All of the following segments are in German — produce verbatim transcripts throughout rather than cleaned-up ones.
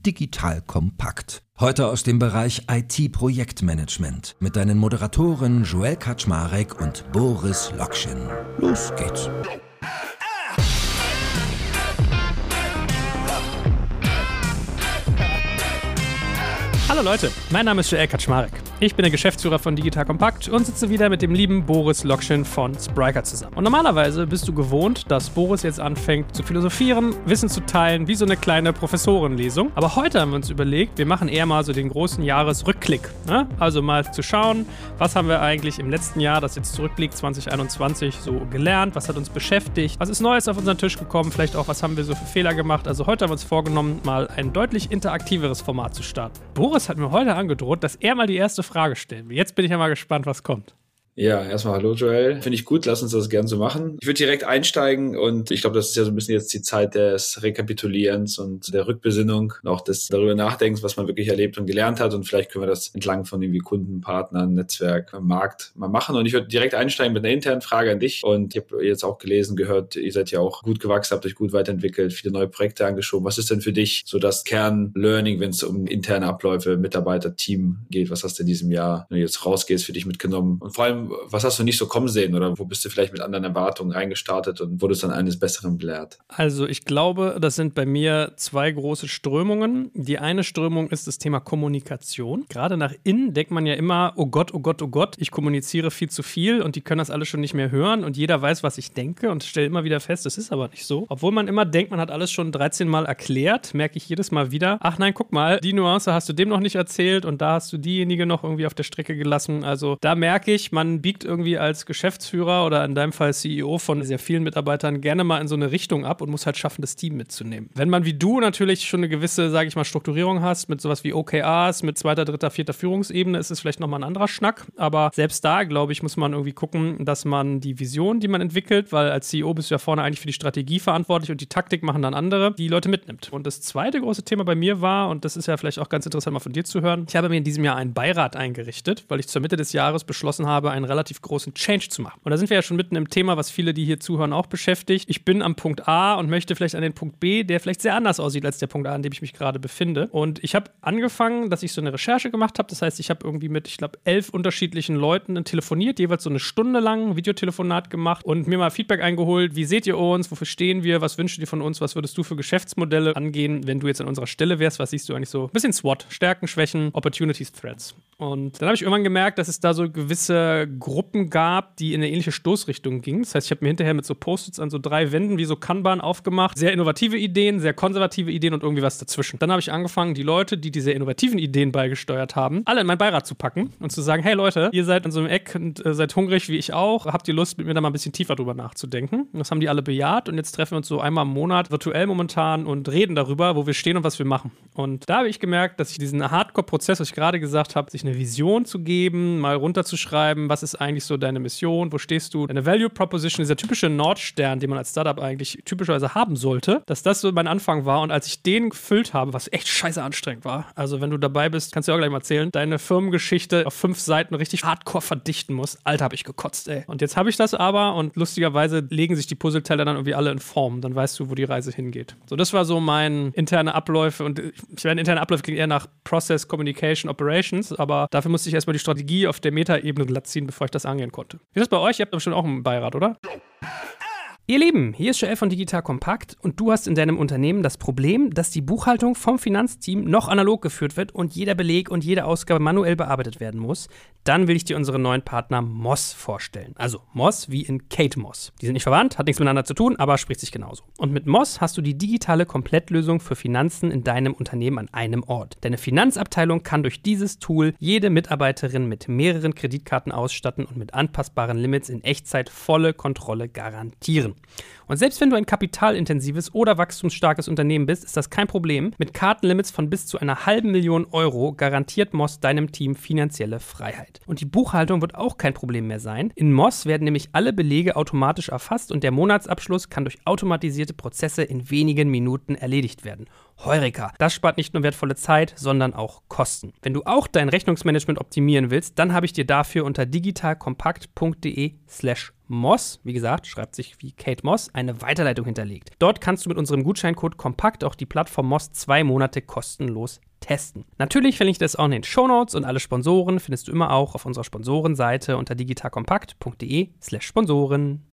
Digital Kompakt. Heute aus dem Bereich I T-Projektmanagement mit deinen Moderatoren Joel Kaczmarek und Boris Lokschin. Los geht's. Hallo Leute, mein Name ist Joel Kaczmarek. Ich bin der Geschäftsführer von Digital Kompakt und sitze wieder mit dem lieben Boris Lokschin von Spryker zusammen. Und normalerweise bist du gewohnt, dass Boris jetzt anfängt zu philosophieren, Wissen zu teilen, wie so eine kleine Professorenlesung. Aber heute haben wir uns überlegt, wir machen eher mal so den großen Jahresrückblick. Ne? Also mal zu schauen, was haben wir eigentlich im letzten Jahr, das jetzt zurückliegt, zwanzig einundzwanzig, so gelernt, was hat uns beschäftigt, was ist Neues auf unseren Tisch gekommen, vielleicht auch, was haben wir so für Fehler gemacht. Also heute haben wir uns vorgenommen, mal ein deutlich interaktiveres Format zu starten. Boris hat mir heute angedroht, dass er mal die erste Frage stellen will. Jetzt bin ich ja mal gespannt, was kommt. Ja, erstmal hallo Joel. Finde ich gut, lass uns das gerne so machen. Ich würde direkt einsteigen und ich glaube, das ist ja so ein bisschen jetzt die Zeit des Rekapitulierens und der Rückbesinnung und auch des darüber Nachdenkens, was man wirklich erlebt und gelernt hat, und vielleicht können wir das entlang von irgendwie Kunden, Partnern, Netzwerk, Markt mal machen. Und ich würde direkt einsteigen mit einer internen Frage an dich, und ich habe jetzt auch gelesen, gehört, ihr seid ja auch gut gewachsen, habt euch gut weiterentwickelt, viele neue Projekte angeschoben. Was ist denn für dich so das Kern-Learning, wenn es um interne Abläufe, Mitarbeiter, Team geht? Was hast du in diesem Jahr, wenn du jetzt rausgehst, für dich mitgenommen? Und vor allem, was hast du nicht so kommen sehen, oder wo bist du vielleicht mit anderen Erwartungen reingestartet und wurdest dann eines Besseren belehrt? Also ich glaube, das sind bei mir zwei große Strömungen. Die eine Strömung ist das Thema Kommunikation. Gerade nach innen denkt man ja immer, oh Gott, oh Gott, oh Gott, ich kommuniziere viel zu viel und die können das alle schon nicht mehr hören und jeder weiß, was ich denke, und stelle immer wieder fest, das ist aber nicht so. Obwohl man immer denkt, man hat alles schon dreizehn Mal erklärt, merke ich jedes Mal wieder, ach nein, guck mal, die Nuance hast du dem noch nicht erzählt und da hast du diejenige noch irgendwie auf der Strecke gelassen. Also da merke ich, man biegt irgendwie als Geschäftsführer oder in deinem Fall C E O von sehr vielen Mitarbeitern gerne mal in so eine Richtung ab und muss halt schaffen, das Team mitzunehmen. Wenn man wie du natürlich schon eine gewisse, sage ich mal, Strukturierung hast, mit sowas wie O K Rs, mit zweiter, dritter, vierter Führungsebene, ist es vielleicht nochmal ein anderer Schnack. Aber selbst da, glaube ich, muss man irgendwie gucken, dass man die Vision, die man entwickelt, weil als C E O bist du ja vorne eigentlich für die Strategie verantwortlich und die Taktik machen dann andere, die Leute mitnimmt. Und das zweite große Thema bei mir war, und das ist ja vielleicht auch ganz interessant mal von dir zu hören, ich habe mir in diesem Jahr einen Beirat eingerichtet, weil ich zur Mitte des Jahres beschlossen habe, einen relativ großen Change zu machen. Und da sind wir ja schon mitten im Thema, was viele, die hier zuhören, auch beschäftigt. Ich bin am Punkt A und möchte vielleicht an den Punkt B, der vielleicht sehr anders aussieht als der Punkt A, an dem ich mich gerade befinde. Und ich habe angefangen, dass ich so eine Recherche gemacht habe. Das heißt, ich habe irgendwie mit, ich glaube, elf unterschiedlichen Leuten telefoniert, jeweils so eine Stunde lang ein Videotelefonat gemacht und mir mal Feedback eingeholt. Wie seht ihr uns? Wofür stehen wir? Was wünschst du dir von uns? Was würdest du für Geschäftsmodelle angehen, wenn du jetzt an unserer Stelle wärst? Was siehst du eigentlich so? Ein bisschen SWOT. Stärken, Schwächen, Opportunities, Threats. Und dann habe ich irgendwann gemerkt, dass es da so gewisse Gruppen gab, die in eine ähnliche Stoßrichtung gingen. Das heißt, ich habe mir hinterher mit so Post-its an so drei Wänden wie so Kanban aufgemacht. Sehr innovative Ideen, sehr konservative Ideen und irgendwie was dazwischen. Dann habe ich angefangen, die Leute, die diese innovativen Ideen beigesteuert haben, alle in meinen Beirat zu packen und zu sagen, hey Leute, ihr seid in so einem Eck und äh, seid hungrig wie ich auch. Habt ihr Lust, mit mir da mal ein bisschen tiefer drüber nachzudenken? Und das haben die alle bejaht, und jetzt treffen wir uns so einmal im Monat virtuell momentan und reden darüber, wo wir stehen und was wir machen. Und da habe ich gemerkt, dass ich diesen Hardcore-Prozess, was ich gerade gesagt habe, sich eine Vision zu geben, mal runterzuschreiben, was ist eigentlich so deine Mission, wo stehst du, deine Value Proposition, dieser typische Nordstern, den man als Startup eigentlich typischerweise haben sollte, dass das so mein Anfang war. Und als ich den gefüllt habe, was echt scheiße anstrengend war, also wenn du dabei bist, kannst du dir auch gleich mal erzählen, deine Firmengeschichte auf fünf Seiten richtig hardcore verdichten musst, Alter, habe ich gekotzt, ey. Und jetzt habe ich das aber, und lustigerweise legen sich die Puzzleteile dann irgendwie alle in Form, dann weißt du, wo die Reise hingeht. So, das war so mein interne Abläufe, und ich meine, interne Abläufe klingt eher nach Process, Communication, Operations, aber dafür musste ich erstmal die Strategie auf der Metaebene glatt ziehen, bevor ich das angehen konnte. Wie ist das bei euch? Ihr habt doch bestimmt auch einen Beirat, oder? Ihr Lieben, hier ist Joel von Digital Kompakt, und du hast in deinem Unternehmen das Problem, dass die Buchhaltung vom Finanzteam noch analog geführt wird und jeder Beleg und jede Ausgabe manuell bearbeitet werden muss. Dann will ich dir unseren neuen Partner Moss vorstellen. Also Moss wie in Kate Moss. Die sind nicht verwandt, hat nichts miteinander zu tun, aber spricht sich genauso. Und mit Moss hast du die digitale Komplettlösung für Finanzen in deinem Unternehmen an einem Ort. Deine Finanzabteilung kann durch dieses Tool jede Mitarbeiterin mit mehreren Kreditkarten ausstatten und mit anpassbaren Limits in Echtzeit volle Kontrolle garantieren. Und selbst wenn du ein kapitalintensives oder wachstumsstarkes Unternehmen bist, ist das kein Problem. Mit Kartenlimits von bis zu einer halben Million Euro garantiert Moss deinem Team finanzielle Freiheit. Und die Buchhaltung wird auch kein Problem mehr sein. In Moss werden nämlich alle Belege automatisch erfasst und der Monatsabschluss kann durch automatisierte Prozesse in wenigen Minuten erledigt werden. Heureka! Das spart nicht nur wertvolle Zeit, sondern auch Kosten. Wenn du auch dein Rechnungsmanagement optimieren willst, dann habe ich dir dafür unter digitalkompakt.de slash Moss, wie gesagt, schreibt sich wie Kate Moss, eine Weiterleitung hinterlegt. Dort kannst du mit unserem Gutscheincode Kompakt auch die Plattform Moss zwei Monate kostenlos testen. Natürlich verlinke ich das auch in den Shownotes und alle Sponsoren findest du immer auch auf unserer Sponsorenseite unter digitalkompakt.de slash Sponsoren.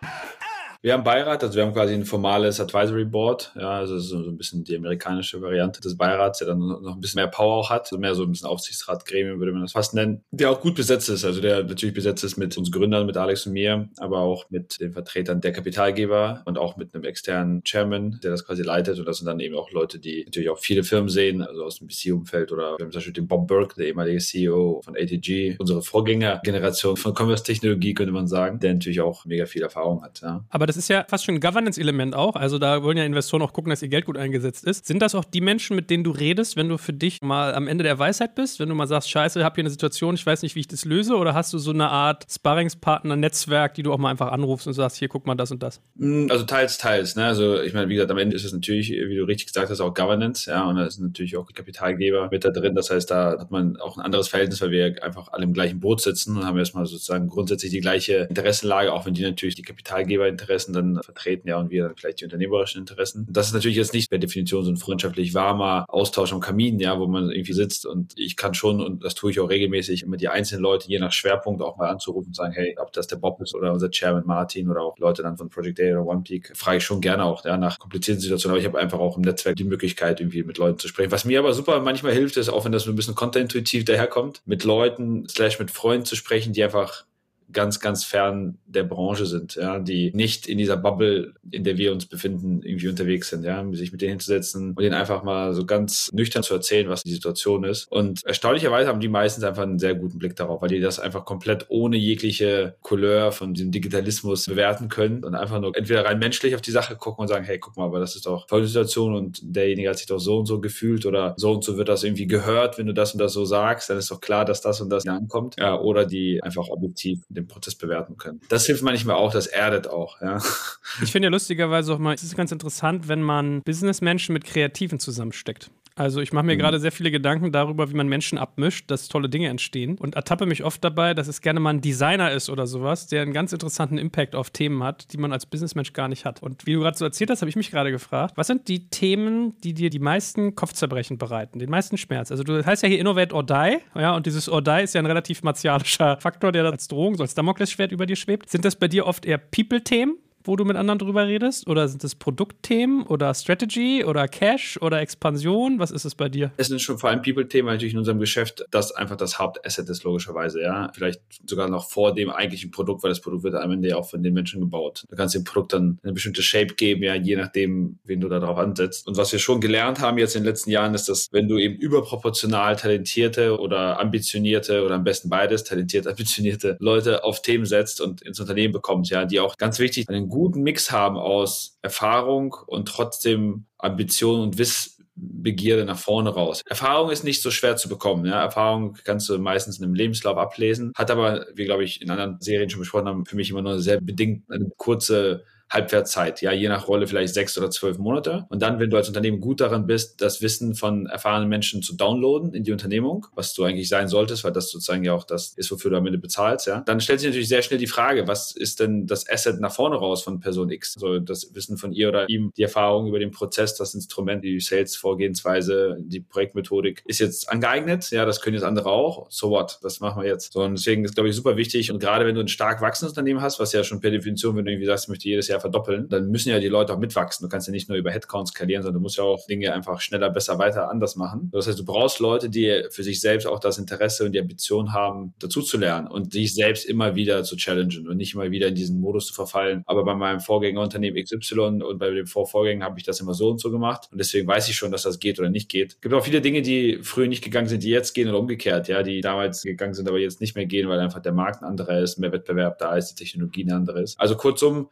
Wir haben Beirat, also wir haben quasi ein formales Advisory Board, ja, also so ein bisschen die amerikanische Variante des Beirats, der dann noch ein bisschen mehr Power auch hat, also mehr so ein bisschen Aufsichtsratgremium, würde man das fast nennen, der auch gut besetzt ist, also der natürlich besetzt ist mit uns Gründern, mit Alex und mir, aber auch mit den Vertretern der Kapitalgeber und auch mit einem externen Chairman, der das quasi leitet, und das sind dann eben auch Leute, die natürlich auch viele Firmen sehen, also aus dem V C-Umfeld, oder wir haben zum Beispiel den Bob Burke, der ehemalige C E O von A T G, unsere Vorgängergeneration von Commerce-Technologie, könnte man sagen, der natürlich auch mega viel Erfahrung hat, ja. Aber das ist ja fast schon ein Governance-Element auch. Also da wollen ja Investoren auch gucken, dass ihr Geld gut eingesetzt ist. Sind das auch die Menschen, mit denen du redest, wenn du für dich mal am Ende der Weisheit bist? Wenn du mal sagst, scheiße, ich habe hier eine Situation, ich weiß nicht, wie ich das löse? Oder hast du so eine Art Sparringspartner-Netzwerk, die du auch mal einfach anrufst und sagst, hier, guck mal das und das? Also teils, teils. Ne? Also ich meine, wie gesagt, am Ende ist es natürlich, wie du richtig gesagt hast, auch Governance. Ja, und da ist natürlich auch Kapitalgeber mit da drin. Das heißt, da hat man auch ein anderes Verhältnis, weil wir einfach alle im gleichen Boot sitzen und haben erstmal sozusagen grundsätzlich die gleiche Interessenlage, auch wenn die natürlich die Kapitalgeberinteressen dann vertreten, ja, und wir dann vielleicht die unternehmerischen Interessen. Das ist natürlich jetzt nicht per Definition so ein freundschaftlich warmer Austausch am Kamin, ja, wo man irgendwie sitzt, und ich kann schon, und das tue ich auch regelmäßig, immer die einzelnen Leute je nach Schwerpunkt auch mal anzurufen und sagen, hey, ob das der Bob ist oder unser Chairman Martin oder auch Leute dann von Project A oder OnePeak, frage ich schon gerne auch, ja, nach komplizierten Situationen, aber ich habe einfach auch im Netzwerk die Möglichkeit, irgendwie mit Leuten zu sprechen. Was mir aber super manchmal hilft, ist, auch wenn das so ein bisschen kontraintuitiv daherkommt, mit Leuten slash mit Freunden zu sprechen, die einfach ganz, ganz fern der Branche sind, ja, die nicht in dieser Bubble, in der wir uns befinden, irgendwie unterwegs sind, ja, sich mit denen hinzusetzen und denen einfach mal so ganz nüchtern zu erzählen, was die Situation ist. Und erstaunlicherweise haben die meistens einfach einen sehr guten Blick darauf, weil die das einfach komplett ohne jegliche Couleur von diesem Digitalismus bewerten können und einfach nur entweder rein menschlich auf die Sache gucken und sagen, hey, guck mal, aber das ist doch folgende Situation und derjenige hat sich doch so und so gefühlt oder so und so wird das irgendwie gehört, wenn du das und das so sagst, dann ist doch klar, dass das und das ankommt. Ja, oder die einfach objektiv den Prozess bewerten können. Das hilft manchmal auch, das erdet auch, ja. Ich finde ja lustigerweise auch mal, es ist ganz interessant, wenn man Businessmenschen mit Kreativen zusammensteckt. Also ich mache mir mhm. gerade sehr viele Gedanken darüber, wie man Menschen abmischt, dass tolle Dinge entstehen, und ertappe mich oft dabei, dass es gerne mal ein Designer ist oder sowas, der einen ganz interessanten Impact auf Themen hat, die man als Businessmensch gar nicht hat. Und wie du gerade so erzählt hast, habe ich mich gerade gefragt, was sind die Themen, die dir die meisten Kopfzerbrechen bereiten, den meisten Schmerz? Also du heißt ja hier Innovate or Die, ja, und dieses or Die ist ja ein relativ martialischer Faktor, der als Drohung, so als Damoklesschwert über dir schwebt. Sind das bei dir oft eher People-Themen, wo du mit anderen drüber redest? Oder sind das Produktthemen oder Strategy oder Cash oder Expansion? Was ist es bei dir? Es sind schon vor allem People-Themen natürlich in unserem Geschäft, das einfach das Hauptasset ist, logischerweise, ja. Vielleicht sogar noch vor dem eigentlichen Produkt, weil das Produkt wird am Ende ja auch von den Menschen gebaut. Du kannst dem Produkt dann eine bestimmte Shape geben, ja, je nachdem, wen du da drauf ansetzt. Und was wir schon gelernt haben jetzt in den letzten Jahren, ist, dass wenn du eben überproportional talentierte oder ambitionierte oder am besten beides, talentierte, ambitionierte Leute auf Themen setzt und ins Unternehmen bekommst, ja, die auch ganz wichtig einen guten Mix haben aus Erfahrung und trotzdem Ambition und Wissbegierde nach vorne raus. Erfahrung ist nicht so schwer zu bekommen. Ja? Erfahrung kannst du meistens in einem Lebenslauf ablesen, hat aber, wie glaube ich in anderen Serien schon besprochen haben, für mich immer nur sehr bedingt eine kurze Halbwertszeit, ja, je nach Rolle vielleicht sechs oder zwölf Monate. Und dann, wenn du als Unternehmen gut daran bist, das Wissen von erfahrenen Menschen zu downloaden in die Unternehmung, was du eigentlich sein solltest, weil das sozusagen ja auch das ist, wofür du am Ende bezahlst, ja, dann stellt sich natürlich sehr schnell die Frage, was ist denn das Asset nach vorne raus von Person X? Also das Wissen von ihr oder ihm, die Erfahrung über den Prozess, das Instrument, die Sales-Vorgehensweise, die Projektmethodik ist jetzt angeeignet, ja, das können jetzt andere auch. So what? Was machen wir jetzt? So, und deswegen ist, glaube ich, super wichtig. Und gerade wenn du ein stark wachsendes Unternehmen hast, was ja schon per Definition, wenn du irgendwie sagst, ich möchte jedes Jahr verdoppeln, dann müssen ja die Leute auch mitwachsen. Du kannst ja nicht nur über Headcount skalieren, sondern du musst ja auch Dinge einfach schneller, besser, weiter, anders machen. Das heißt, du brauchst Leute, die für sich selbst auch das Interesse und die Ambition haben, dazu zu lernen und sich selbst immer wieder zu challengen und nicht immer wieder in diesen Modus zu verfallen. Aber bei meinem Vorgängerunternehmen X Y und bei dem Vorvorgänger habe ich das immer so und so gemacht und deswegen weiß ich schon, dass das geht oder nicht geht. Es gibt auch viele Dinge, die früher nicht gegangen sind, die jetzt gehen oder umgekehrt, ja, die damals gegangen sind, aber jetzt nicht mehr gehen, weil einfach der Markt ein anderer ist, mehr Wettbewerb da ist, die Technologie eine andere ist. Also kurzum, People,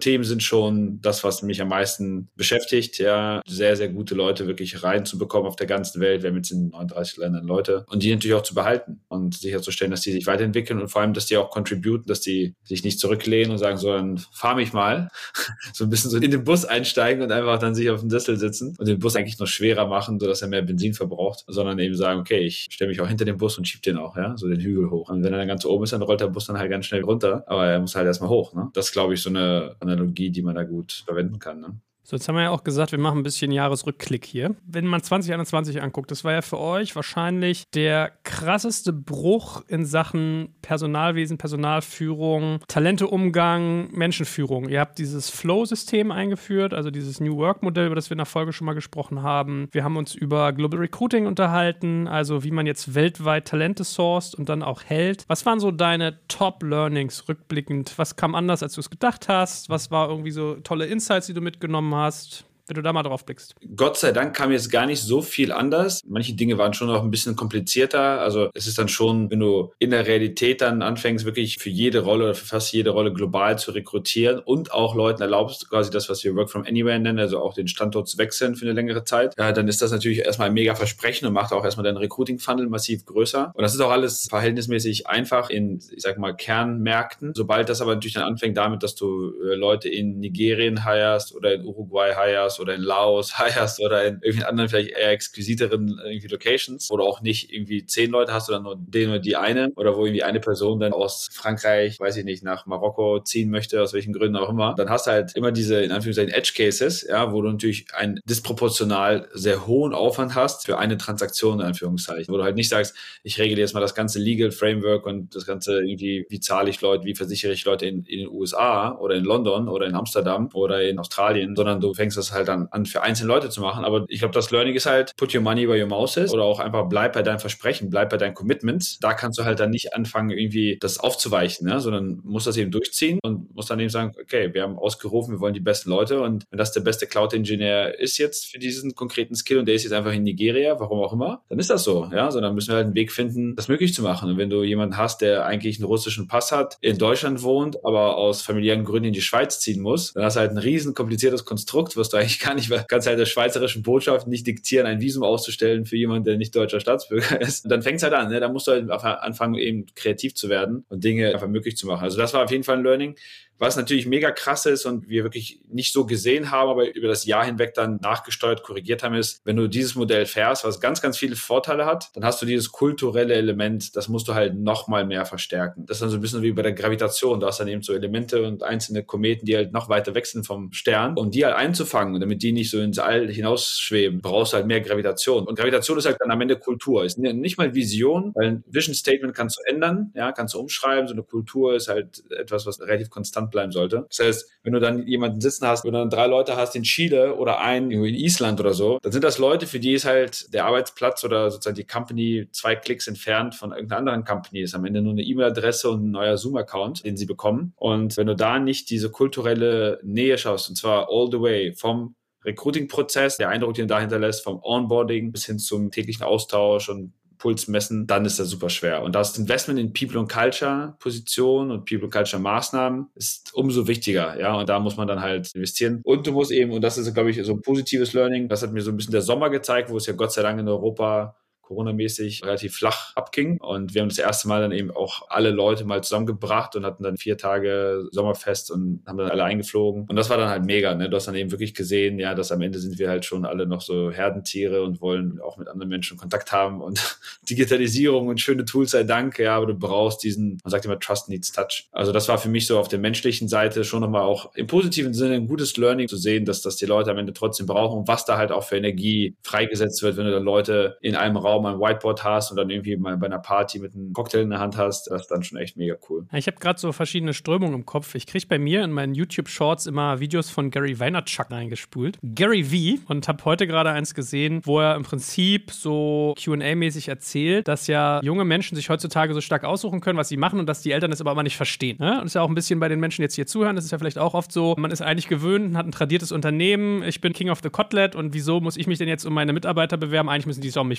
Kulturthemen sind schon das, was mich am meisten beschäftigt, ja, sehr, sehr gute Leute wirklich reinzubekommen auf der ganzen Welt. Wir haben jetzt in neununddreißig Ländern Leute und die natürlich auch zu behalten und sicherzustellen, dass die sich weiterentwickeln und vor allem, dass die auch contributen, dass die sich nicht zurücklehnen und sagen, so, dann fahr mich mal, so ein bisschen so in den Bus einsteigen und einfach dann sich auf den Sessel sitzen und den Bus eigentlich noch schwerer machen, sodass er mehr Benzin verbraucht, sondern eben sagen, okay, ich stelle mich auch hinter den Bus und schieb den auch, ja, so den Hügel hoch. Und wenn er dann ganz oben ist, dann rollt der Bus dann halt ganz schnell runter, aber er muss halt erstmal hoch, ne? Das ist, glaube ich, so eine Analogie, die man da gut verwenden kann, ne? So, jetzt haben wir ja auch gesagt, wir machen ein bisschen Jahresrückblick hier. Wenn man zwanzig einundzwanzig anguckt, das war ja für euch wahrscheinlich der krasseste Bruch in Sachen Personalwesen, Personalführung, Talenteumgang, Menschenführung. Ihr habt dieses Flow-System eingeführt, also dieses New Work-Modell, über das wir in der Folge schon mal gesprochen haben. Wir haben uns über Global Recruiting unterhalten, also wie man jetzt weltweit Talente sourced und dann auch hält. Was waren so deine Top-Learnings rückblickend? Was kam anders, als du es gedacht hast? Was war irgendwie so tolle Insights, die du mitgenommen hast, wenn du da mal drauf blickst? Gott sei Dank kam jetzt gar nicht so viel anders. Manche Dinge waren schon noch ein bisschen komplizierter. Also es ist dann schon, wenn du in der Realität dann anfängst, wirklich für jede Rolle oder für fast jede Rolle global zu rekrutieren und auch Leuten erlaubst, quasi das, was wir Work from Anywhere nennen, also auch den Standort zu wechseln für eine längere Zeit, ja, dann ist das natürlich erstmal ein mega Versprechen und macht auch erstmal deinen Recruiting-Funnel massiv größer. Und das ist auch alles verhältnismäßig einfach in, ich sag mal, Kernmärkten. Sobald das aber natürlich dann anfängt damit, dass du äh, Leute in Nigerien hirest oder in Uruguay hirest oder in Laos hirest oder in irgendwelchen anderen vielleicht eher exquisiteren irgendwie Locations, wo du auch nicht irgendwie zehn Leute hast oder nur den oder die eine oder wo irgendwie eine Person dann aus Frankreich, weiß ich nicht, nach Marokko ziehen möchte, aus welchen Gründen auch immer, dann hast du halt immer diese, in Anführungszeichen, Edge Cases, ja, wo du natürlich einen disproportional sehr hohen Aufwand hast für eine Transaktion, in Anführungszeichen, wo du halt nicht sagst, ich regle jetzt mal das ganze Legal Framework und das ganze irgendwie, wie zahle ich Leute, wie versichere ich Leute in, in den U S A oder in London oder in Amsterdam oder in Australien, sondern du fängst das halt dann an, für einzelne Leute zu machen. Aber ich glaube, das Learning ist halt, put your money where your mouth is oder auch einfach bleib bei deinem Versprechen, bleib bei deinen Commitments. Da kannst du halt dann nicht anfangen, irgendwie das aufzuweichen, ne? Sondern musst das eben durchziehen und musst dann eben sagen, okay, wir haben ausgerufen, wir wollen die besten Leute und wenn das der beste Cloud-Engineer ist jetzt für diesen konkreten Skill und der ist jetzt einfach in Nigeria, warum auch immer, dann ist das so, ja? So, dann müssen wir halt einen Weg finden, das möglich zu machen. Und wenn du jemanden hast, der eigentlich einen russischen Pass hat, in Deutschland wohnt, aber aus familiären Gründen in die Schweiz ziehen muss, dann hast du halt ein riesen kompliziertes Konstrukt, was du eigentlich gar nicht, kannst halt der schweizerischen Botschaft nicht diktieren, ein Visum auszustellen für jemanden, der nicht deutscher Staatsbürger ist. Und dann fängt es halt an, ne? Da musst du halt anfangen, eben kreativ zu werden und Dinge einfach möglich zu machen. Also das war auf jeden Fall ein Learning. Was natürlich mega krass ist und wir wirklich nicht so gesehen haben, aber über das Jahr hinweg dann nachgesteuert, korrigiert haben, ist, wenn du dieses Modell fährst, was ganz, ganz viele Vorteile hat, dann hast du dieses kulturelle Element, das musst du halt noch mal mehr verstärken. Das ist dann so ein bisschen wie bei der Gravitation. Du hast dann eben so Elemente und einzelne Kometen, die halt noch weiter wechseln vom Stern. Um die halt einzufangen, damit die nicht so ins All hinausschweben, brauchst du halt mehr Gravitation. Und Gravitation ist halt dann am Ende Kultur. Ist nicht mal Vision, weil ein Vision Statement kannst du ändern, ja, kannst du umschreiben. So eine Kultur ist halt etwas, was relativ konstant bleiben sollte. Das heißt, wenn du dann jemanden sitzen hast, wenn du dann drei Leute hast in Chile oder einen in Island oder so, dann sind das Leute, für die ist halt der Arbeitsplatz oder sozusagen die Company zwei Klicks entfernt von irgendeiner anderen Company. Ist am Ende nur eine E-Mail-Adresse und ein neuer Zoom-Account, den sie bekommen. Und wenn du da nicht diese kulturelle Nähe schaust, und zwar all the way vom Recruiting-Prozess, der Eindruck, den du dahinter lässt, vom Onboarding bis hin zum täglichen Austausch und Puls messen, dann ist das super schwer. Und das Investment in People und Culture Position und People und Culture Maßnahmen ist umso wichtiger, ja, und da muss man dann halt investieren. Und du musst eben, und das ist, glaube ich, so ein positives Learning, das hat mir so ein bisschen der Sommer gezeigt, wo es ja Gott sei Dank in Europa Corona-mäßig relativ flach abging. Und wir haben das erste Mal dann eben auch alle Leute mal zusammengebracht und hatten dann vier Tage Sommerfest und haben dann alle eingeflogen. Und das war dann halt mega, ne? Du hast dann eben wirklich gesehen, ja, dass am Ende sind wir halt schon alle noch so Herdentiere und wollen auch mit anderen Menschen Kontakt haben und Digitalisierung und schöne Tools sei Dank, ja, aber du brauchst diesen, man sagt immer, Trust needs touch. Also das war für mich so auf der menschlichen Seite schon nochmal auch im positiven Sinne ein gutes Learning zu sehen, dass das die Leute am Ende trotzdem brauchen und was da halt auch für Energie freigesetzt wird, wenn du dann Leute in einem Raum mal ein Whiteboard hast und dann irgendwie mal bei einer Party mit einem Cocktail in der Hand hast, das ist dann schon echt mega cool. Ich habe gerade so verschiedene Strömungen im Kopf. Ich kriege bei mir in meinen YouTube-Shorts immer Videos von Gary Vaynerchuk reingespult. Gary V. Und habe heute gerade eins gesehen, wo er im Prinzip so Q and A-mäßig erzählt, dass ja junge Menschen sich heutzutage so stark aussuchen können, was sie machen und dass die Eltern das aber immer nicht verstehen. Ne? Und das ist ja auch ein bisschen bei den Menschen jetzt hier zuhören, das ist ja vielleicht auch oft so, man ist eigentlich gewöhnt, hat ein tradiertes Unternehmen, ich bin King of the Kotlet und wieso muss ich mich denn jetzt um meine Mitarbeiter bewerben? Eigentlich müssen die sich auch um mich bewerben. Da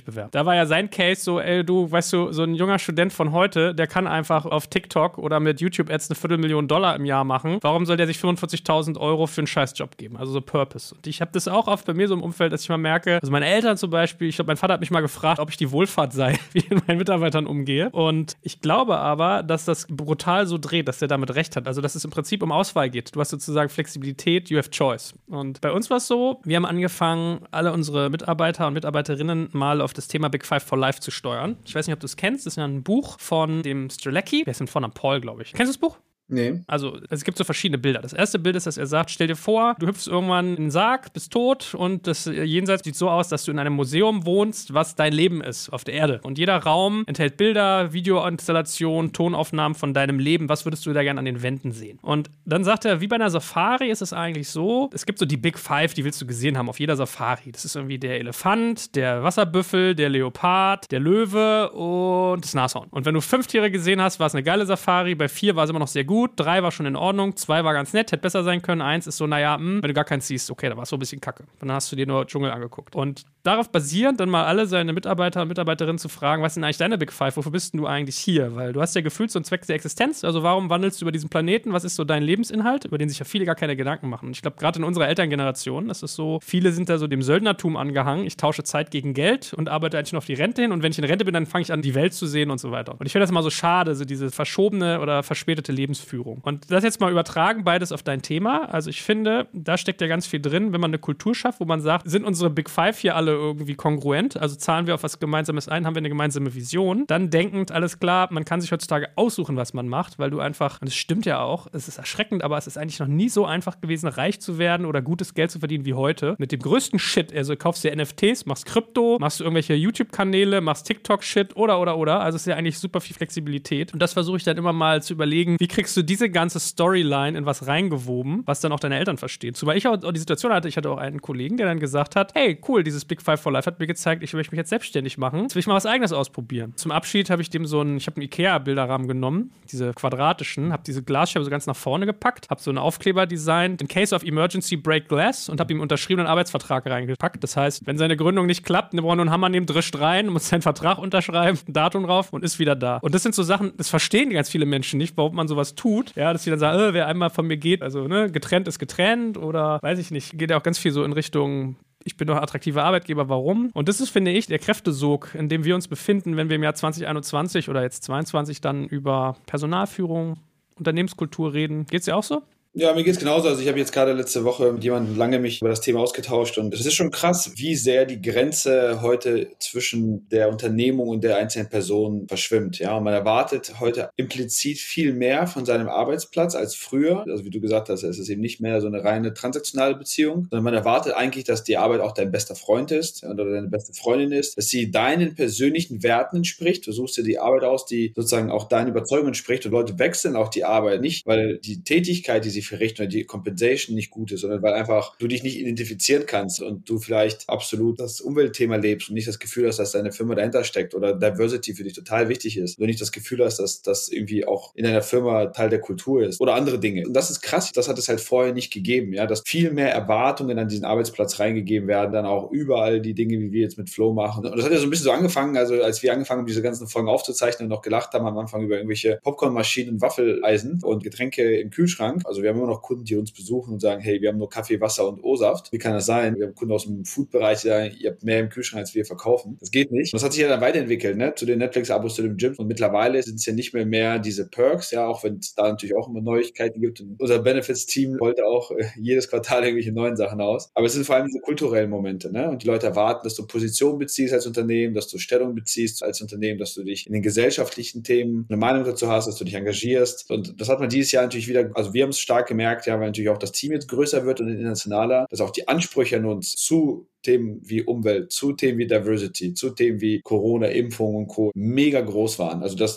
da war ja sein Case so, ey, du, weißt du, so ein junger Student von heute, der kann einfach auf TikTok oder mit YouTube-Ads eine Viertelmillion Dollar im Jahr machen. Warum soll der sich fünfundvierzigtausend Euro für einen Scheißjob geben? Also so Purpose. Und ich habe das auch oft bei mir so im Umfeld, dass ich mal merke, also meine Eltern zum Beispiel, ich glaube, mein Vater hat mich mal gefragt, ob ich die Wohlfahrt sei, wie ich mit meinen Mitarbeitern umgehe. Und ich glaube aber, dass das brutal so dreht, dass der damit recht hat. Also, dass es im Prinzip um Auswahl geht. Du hast sozusagen Flexibilität, you have choice. Und bei uns war es so, wir haben angefangen, alle unsere Mitarbeiter und Mitarbeiterinnen mal auf das Thema Big Five for Life zu steuern. Ich weiß nicht, ob du es kennst, das ist ja ein Buch von dem Strelecki. Wer ist denn vorne? Paul, glaube ich. Kennst du das Buch? Nee. Also, es gibt so verschiedene Bilder. Das erste Bild ist, dass er sagt, stell dir vor, du hüpfst irgendwann in den Sarg, bist tot und das Jenseits sieht so aus, dass du in einem Museum wohnst, was dein Leben ist auf der Erde. Und jeder Raum enthält Bilder, Videoinstallationen, Tonaufnahmen von deinem Leben. Was würdest du da gerne an den Wänden sehen? Und dann sagt er, wie bei einer Safari ist es eigentlich so, es gibt so die Big Five, die willst du gesehen haben auf jeder Safari. Das ist irgendwie der Elefant, der Wasserbüffel, der Leopard, der Löwe und das Nashorn. Und wenn du fünf Tiere gesehen hast, war es eine geile Safari. Bei vier war es immer noch sehr gut. Gut, drei war schon in Ordnung, zwei war ganz nett, hätte besser sein können, eins ist so, naja, mh, wenn du gar keins siehst, okay, da war es so ein bisschen kacke. Dann hast du dir nur Dschungel angeguckt. Und darauf basierend dann mal alle seine Mitarbeiter und Mitarbeiterinnen zu fragen, was sind eigentlich deine Big Five, wofür bist denn du eigentlich hier? Weil du hast ja gefühlt so einen Zweck der Existenz, also warum wandelst du über diesen Planeten, was ist so dein Lebensinhalt, über den sich ja viele gar keine Gedanken machen. Und ich glaube, gerade in unserer Elterngeneration, das ist so, viele sind da so dem Söldnertum angehangen, ich tausche Zeit gegen Geld und arbeite eigentlich nur auf die Rente hin und wenn ich in Rente bin, dann fange ich an, die Welt zu sehen und so weiter. Und ich finde das immer so schade, so diese verschobene oder verspätete Lebensführung. Und das jetzt mal übertragen, beides auf dein Thema. Also ich finde, da steckt ja ganz viel drin, wenn man eine Kultur schafft, wo man sagt, sind unsere Big Five hier alle irgendwie kongruent? Also zahlen wir auf was Gemeinsames ein, haben wir eine gemeinsame Vision? Dann denkend, alles klar, man kann sich heutzutage aussuchen, was man macht, weil du einfach, und es stimmt ja auch, es ist erschreckend, aber es ist eigentlich noch nie so einfach gewesen, reich zu werden oder gutes Geld zu verdienen wie heute. Mit dem größten Shit, also kaufst dir N F Ts, machst Krypto, machst du irgendwelche YouTube-Kanäle, machst TikTok-Shit oder, oder, oder. Also es ist ja eigentlich super viel Flexibilität. Und das versuche ich dann immer mal zu überlegen, wie kriegst du diese ganze Storyline in was reingewoben, was dann auch deine Eltern verstehen. Zumal ich auch die Situation hatte, ich hatte auch einen Kollegen, der dann gesagt hat, hey, cool, dieses Big Five for Life hat mir gezeigt, ich möchte mich jetzt selbstständig machen. Jetzt will ich mal was Eigenes ausprobieren. Zum Abschied habe ich dem so einen, ich habe einen Ikea-Bilderrahmen genommen, diese quadratischen, habe diese Glasscheibe so ganz nach vorne gepackt, habe so einen Aufkleber designt, in case of emergency break glass und habe ihm einen unterschriebenen Arbeitsvertrag reingepackt. Das heißt, wenn seine Gründung nicht klappt, dann braucht er nur einen Hammer nehmen, drischt rein, muss seinen Vertrag unterschreiben, ein Datum drauf und ist wieder da. Und das sind so Sachen, das verstehen ganz viele Menschen nicht, warum man sowas tut. Ja, dass sie dann sagen, äh, wer einmal von mir geht, also ne, getrennt ist getrennt oder weiß ich nicht, geht ja auch ganz viel so in Richtung, ich bin doch attraktiver Arbeitgeber, warum? Und das ist, finde ich, der Kräftesog, in dem wir uns befinden, wenn wir im Jahr zwanzig einundzwanzig oder jetzt zweiundzwanzig dann über Personalführung, Unternehmenskultur reden. Geht's dir auch so? Ja, mir geht's genauso. Also ich habe jetzt gerade letzte Woche mit jemandem lange mich über das Thema ausgetauscht und es ist schon krass, wie sehr die Grenze heute zwischen der Unternehmung und der einzelnen Person verschwimmt. Ja, und man erwartet heute implizit viel mehr von seinem Arbeitsplatz als früher. Also wie du gesagt hast, es ist eben nicht mehr so eine reine transaktionale Beziehung, sondern man erwartet eigentlich, dass die Arbeit auch dein bester Freund ist oder deine beste Freundin ist, dass sie deinen persönlichen Werten entspricht. Du suchst dir die Arbeit aus, die sozusagen auch deinen Überzeugungen entspricht und Leute wechseln auch die Arbeit nicht, weil die Tätigkeit, die sie verrichten oder die Compensation nicht gut ist, sondern weil einfach du dich nicht identifizieren kannst und du vielleicht absolut das Umweltthema lebst und nicht das Gefühl hast, dass deine Firma dahinter steckt oder Diversity für dich total wichtig ist. Du nicht das Gefühl hast, dass das irgendwie auch in deiner Firma Teil der Kultur ist oder andere Dinge. Und das ist krass, das hat es halt vorher nicht gegeben, ja, dass viel mehr Erwartungen an diesen Arbeitsplatz reingegeben werden, dann auch überall die Dinge, wie wir jetzt mit Flow machen. Und das hat ja so ein bisschen so angefangen, also als wir angefangen haben, diese ganzen Folgen aufzuzeichnen und noch gelacht haben am Anfang über irgendwelche Popcornmaschinen, Waffeleisen und Getränke im Kühlschrank. Also wir haben immer noch Kunden, die uns besuchen und sagen, hey, wir haben nur Kaffee, Wasser und O-Saft. Wie kann das sein? Wir haben Kunden aus dem Food-Bereich, die sagen, ihr habt mehr im Kühlschrank, als wir verkaufen. Das geht nicht. Und das hat sich ja dann weiterentwickelt, ne? Zu den Netflix-Abos, zu dem Gym. Und mittlerweile sind es ja nicht mehr mehr diese Perks, ja, auch wenn es da natürlich auch immer Neuigkeiten gibt. Und unser Benefits-Team wollte auch äh, jedes Quartal irgendwelche neuen Sachen aus. Aber es sind vor allem diese kulturellen Momente, ne? Und die Leute erwarten, dass du Position beziehst als Unternehmen, dass du Stellung beziehst als Unternehmen, dass du dich in den gesellschaftlichen Themen eine Meinung dazu hast, dass du dich engagierst. Und das hat man dieses Jahr natürlich wieder, also wir haben es stark gemerkt, ja, weil natürlich auch das Team jetzt größer wird und internationaler, dass auch die Ansprüche an uns zu Themen wie Umwelt, zu Themen wie Diversity, zu Themen wie Corona, Impfung und Co. mega groß waren. Also dass das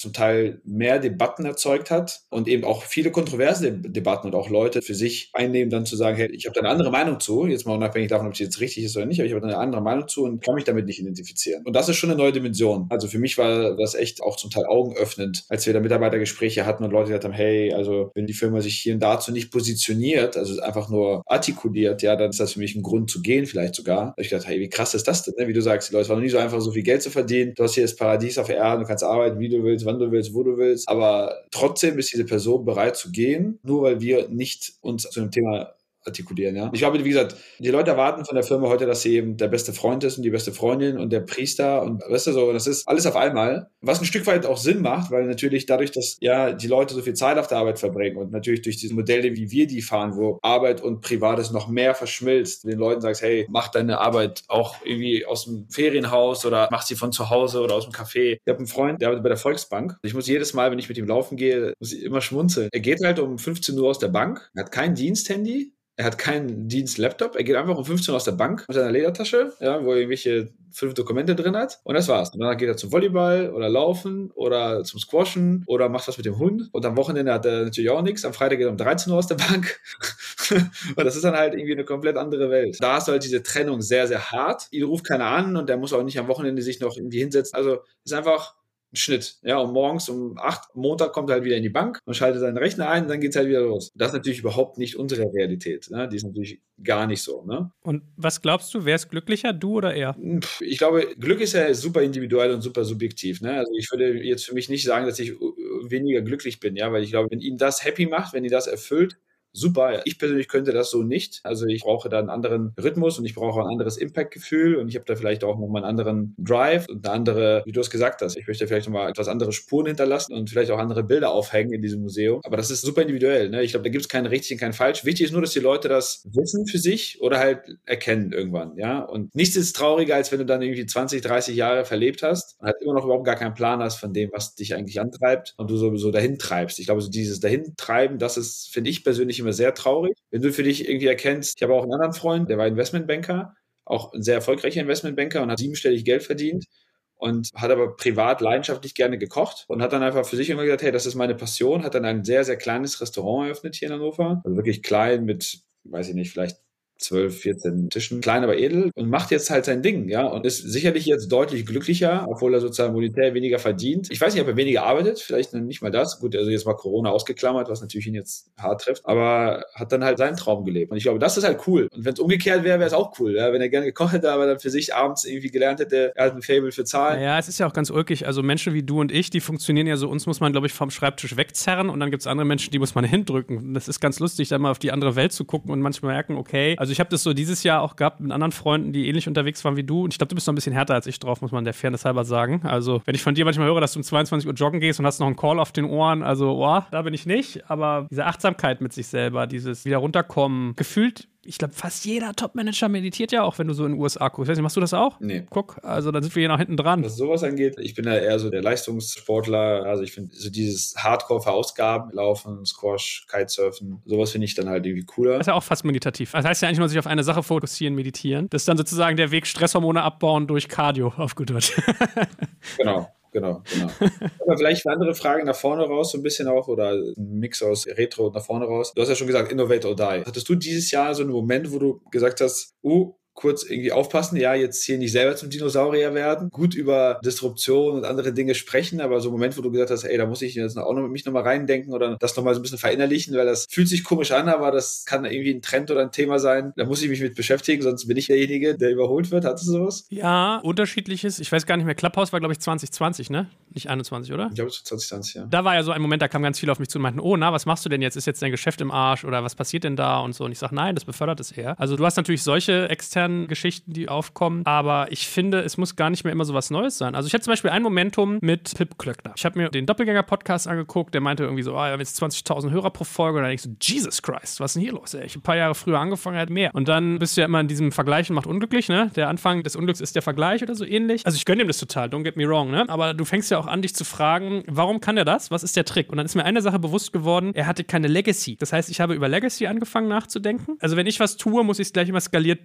zum Teil mehr Debatten erzeugt hat und eben auch viele kontroverse Debatten und auch Leute für sich einnehmen, dann zu sagen, hey, ich habe da eine andere Meinung zu, jetzt mal unabhängig davon, ob es jetzt richtig ist oder nicht, aber ich habe eine andere Meinung zu und kann mich damit nicht identifizieren. Und das ist schon eine neue Dimension. Also für mich war das echt auch zum Teil augenöffnend, als wir da Mitarbeitergespräche hatten und Leute gesagt haben, hey, also wenn die Firma sich hier und dazu nicht positioniert, also einfach nur artikuliert, ja, dann ist das für mich ein Grund zu gehen, vielleicht sogar. Da habe ich gedacht, hey, wie krass ist das denn? Ne? Wie du sagst, die Leute, es war noch nie so einfach, so viel Geld zu verdienen. Du hast hier das Paradies auf Erden, du kannst arbeiten, wie du willst, wann du willst, wo du willst. Aber trotzdem ist diese Person bereit zu gehen, nur weil wir nicht uns zu einem Thema artikulieren, ja. Ich glaube, wie gesagt, die Leute erwarten von der Firma heute, dass sie eben der beste Freund ist und die beste Freundin und der Priester und weißt du so, das ist alles auf einmal, was ein Stück weit auch Sinn macht, weil natürlich dadurch, dass ja die Leute so viel Zeit auf der Arbeit verbringen und natürlich durch diese Modelle, wie wir die fahren, wo Arbeit und Privates noch mehr verschmilzt, den Leuten sagst, hey, mach deine Arbeit auch irgendwie aus dem Ferienhaus oder mach sie von zu Hause oder aus dem Café. Ich habe einen Freund, der arbeitet bei der Volksbank. Ich muss jedes Mal, wenn ich mit ihm laufen gehe, muss ich immer schmunzeln. Er geht halt um fünfzehn Uhr aus der Bank, hat kein Diensthandy, er hat keinen Dienst-Laptop, er geht einfach um fünfzehn Uhr aus der Bank mit seiner Ledertasche, ja, wo er irgendwelche fünf Dokumente drin hat und das war's. Und dann geht er zum Volleyball oder Laufen oder zum Squashen oder macht was mit dem Hund und am Wochenende hat er natürlich auch nichts. Am Freitag geht er um dreizehn Uhr aus der Bank und das ist dann halt irgendwie eine komplett andere Welt. Da hast du halt diese Trennung sehr, sehr hart. Ihn ruft keiner an und der muss auch nicht am Wochenende sich noch irgendwie hinsetzen. Also ist einfach ein Schnitt. Ja, und morgens um acht, Montag kommt er halt wieder in die Bank und schaltet seinen Rechner ein und dann geht's halt wieder los. Das ist natürlich überhaupt nicht unsere Realität. Ne? Die ist natürlich gar nicht so. Ne? Und was glaubst du, wer ist glücklicher, du oder er? Ich glaube, Glück ist ja super individuell und super subjektiv. Ne? Also ich würde jetzt für mich nicht sagen, dass ich weniger glücklich bin, ja, weil ich glaube, wenn ihn das happy macht, wenn ihn das erfüllt, super. Ich persönlich könnte das so nicht. Also ich brauche da einen anderen Rhythmus und ich brauche ein anderes Impact-Gefühl und ich habe da vielleicht auch nochmal einen anderen Drive und eine andere, wie du es gesagt hast, ich möchte vielleicht nochmal etwas andere Spuren hinterlassen und vielleicht auch andere Bilder aufhängen in diesem Museum. Aber das ist super individuell. Ne? Ich glaube, da gibt es kein richtig und kein falsch. Wichtig ist nur, dass die Leute das wissen für sich oder halt erkennen irgendwann. Ja. Und nichts ist trauriger, als wenn du dann irgendwie zwanzig, dreißig Jahre verlebt hast und halt immer noch überhaupt gar keinen Plan hast von dem, was dich eigentlich antreibt und du sowieso dahin treibst. Ich glaube, so dieses Dahintreiben, das ist, finde ich persönlich immer sehr traurig. Wenn du für dich irgendwie erkennst, ich habe auch einen anderen Freund, der war Investmentbanker, auch ein sehr erfolgreicher Investmentbanker und hat siebenstellig Geld verdient und hat aber privat leidenschaftlich gerne gekocht und hat dann einfach für sich immer gesagt, hey, das ist meine Passion, hat dann ein sehr, sehr kleines Restaurant eröffnet hier in Hannover, also wirklich klein mit, weiß ich nicht, vielleicht zwölf, vierzehn Tischen, klein, aber edel und macht jetzt halt sein Ding, ja, und ist sicherlich jetzt deutlich glücklicher, obwohl er sozusagen monetär weniger verdient. Ich weiß nicht, ob er weniger arbeitet, vielleicht nicht mal das. Gut, also jetzt mal Corona ausgeklammert, was natürlich ihn jetzt hart trifft, aber hat dann halt seinen Traum gelebt. Und ich glaube, das ist halt cool. Und wenn es umgekehrt wäre, wäre es auch cool, ja, wenn er gerne gekocht hätte, aber dann für sich abends irgendwie gelernt hätte, er hat ein Faible für Zahlen. Ja, es ist ja auch ganz ulkig. Also Menschen wie du und ich, die funktionieren ja so, uns muss man, glaube ich, vom Schreibtisch wegzerren und dann gibt es andere Menschen, die muss man hindrücken. Das ist ganz lustig, da mal auf die andere Welt zu gucken und manchmal merken, okay, also ich habe das so dieses Jahr auch gehabt mit anderen Freunden, die ähnlich unterwegs waren wie du. Und ich glaube, du bist noch ein bisschen härter als ich drauf, muss man der Fairness halber sagen. Also, wenn ich von dir manchmal höre, dass du um zweiundzwanzig Uhr joggen gehst und hast noch einen Call auf den Ohren, also, oh, da bin ich nicht. Aber diese Achtsamkeit mit sich selber, dieses wieder runterkommen, gefühlt, ich glaube, fast jeder Top-Manager meditiert ja auch, wenn du so in den U S A guckst. Ich weiß nicht, machst du das auch? Nee. Guck, also dann sind wir hier noch hinten dran. Was sowas angeht, ich bin ja eher so der Leistungssportler. Also ich finde so dieses Hardcore-Verausgaben, Laufen, Squash, Kitesurfen, sowas finde ich dann halt irgendwie cooler. Das ist ja auch fast meditativ. Das heißt ja eigentlich nur, sich auf eine Sache fokussieren, meditieren. Das ist dann sozusagen der Weg, Stresshormone abbauen durch Cardio, auf gut Deutsch. Genau. Genau, genau. Aber vielleicht eine andere Frage nach vorne raus, so ein bisschen auch, oder ein Mix aus Retro und nach vorne raus. Du hast ja schon gesagt, innovate or die. Hattest du dieses Jahr so einen Moment, wo du gesagt hast, uh, kurz irgendwie aufpassen, ja, jetzt hier nicht selber zum Dinosaurier werden, gut über Disruption und andere Dinge sprechen, aber so ein Moment, wo du gesagt hast, ey, da muss ich jetzt auch noch mit mich nochmal reindenken oder das nochmal so ein bisschen verinnerlichen, weil das fühlt sich komisch an, aber das kann irgendwie ein Trend oder ein Thema sein, da muss ich mich mit beschäftigen, sonst bin ich derjenige, der überholt wird. Hattest du sowas? Ja, unterschiedliches. Ich weiß gar nicht mehr, Clubhouse war, glaube ich, zwanzig zwanzig, ne? Nicht einundzwanzig, oder? Ich glaube, zwanzig zwanzig, ja. Da war ja so ein Moment, da kamen ganz viele auf mich zu und meinten, oh, na, was machst du denn jetzt? Ist jetzt dein Geschäft im Arsch oder was passiert denn da und so? Und ich sage, nein, das befördert es eher. Also du hast natürlich solche externen Geschichten, die aufkommen, aber ich finde, es muss gar nicht mehr immer so was Neues sein. Also ich hatte zum Beispiel ein Momentum mit Pip Klöckner. Ich habe mir den Doppelgänger-Podcast angeguckt, der meinte irgendwie so, ah, wir haben jetzt zwanzigtausend Hörer pro Folge und dann denke ich so, Jesus Christ, was ist denn hier los, ey? Ich habe ein paar Jahre früher angefangen, halt mehr. Und dann bist du ja immer in diesem Vergleichen macht unglücklich, ne? Der Anfang des Unglücks ist der Vergleich oder so ähnlich. Also ich gönne ihm das total, don't get me wrong, ne? Aber du fängst ja auch an, dich zu fragen, warum kann der das? Was ist der Trick? Und dann ist mir eine Sache bewusst geworden, er hatte keine Legacy. Das heißt, ich habe über Legacy angefangen nachzudenken. Also wenn ich was tue, muss ich es gleich immer skaliert denken. Wir haben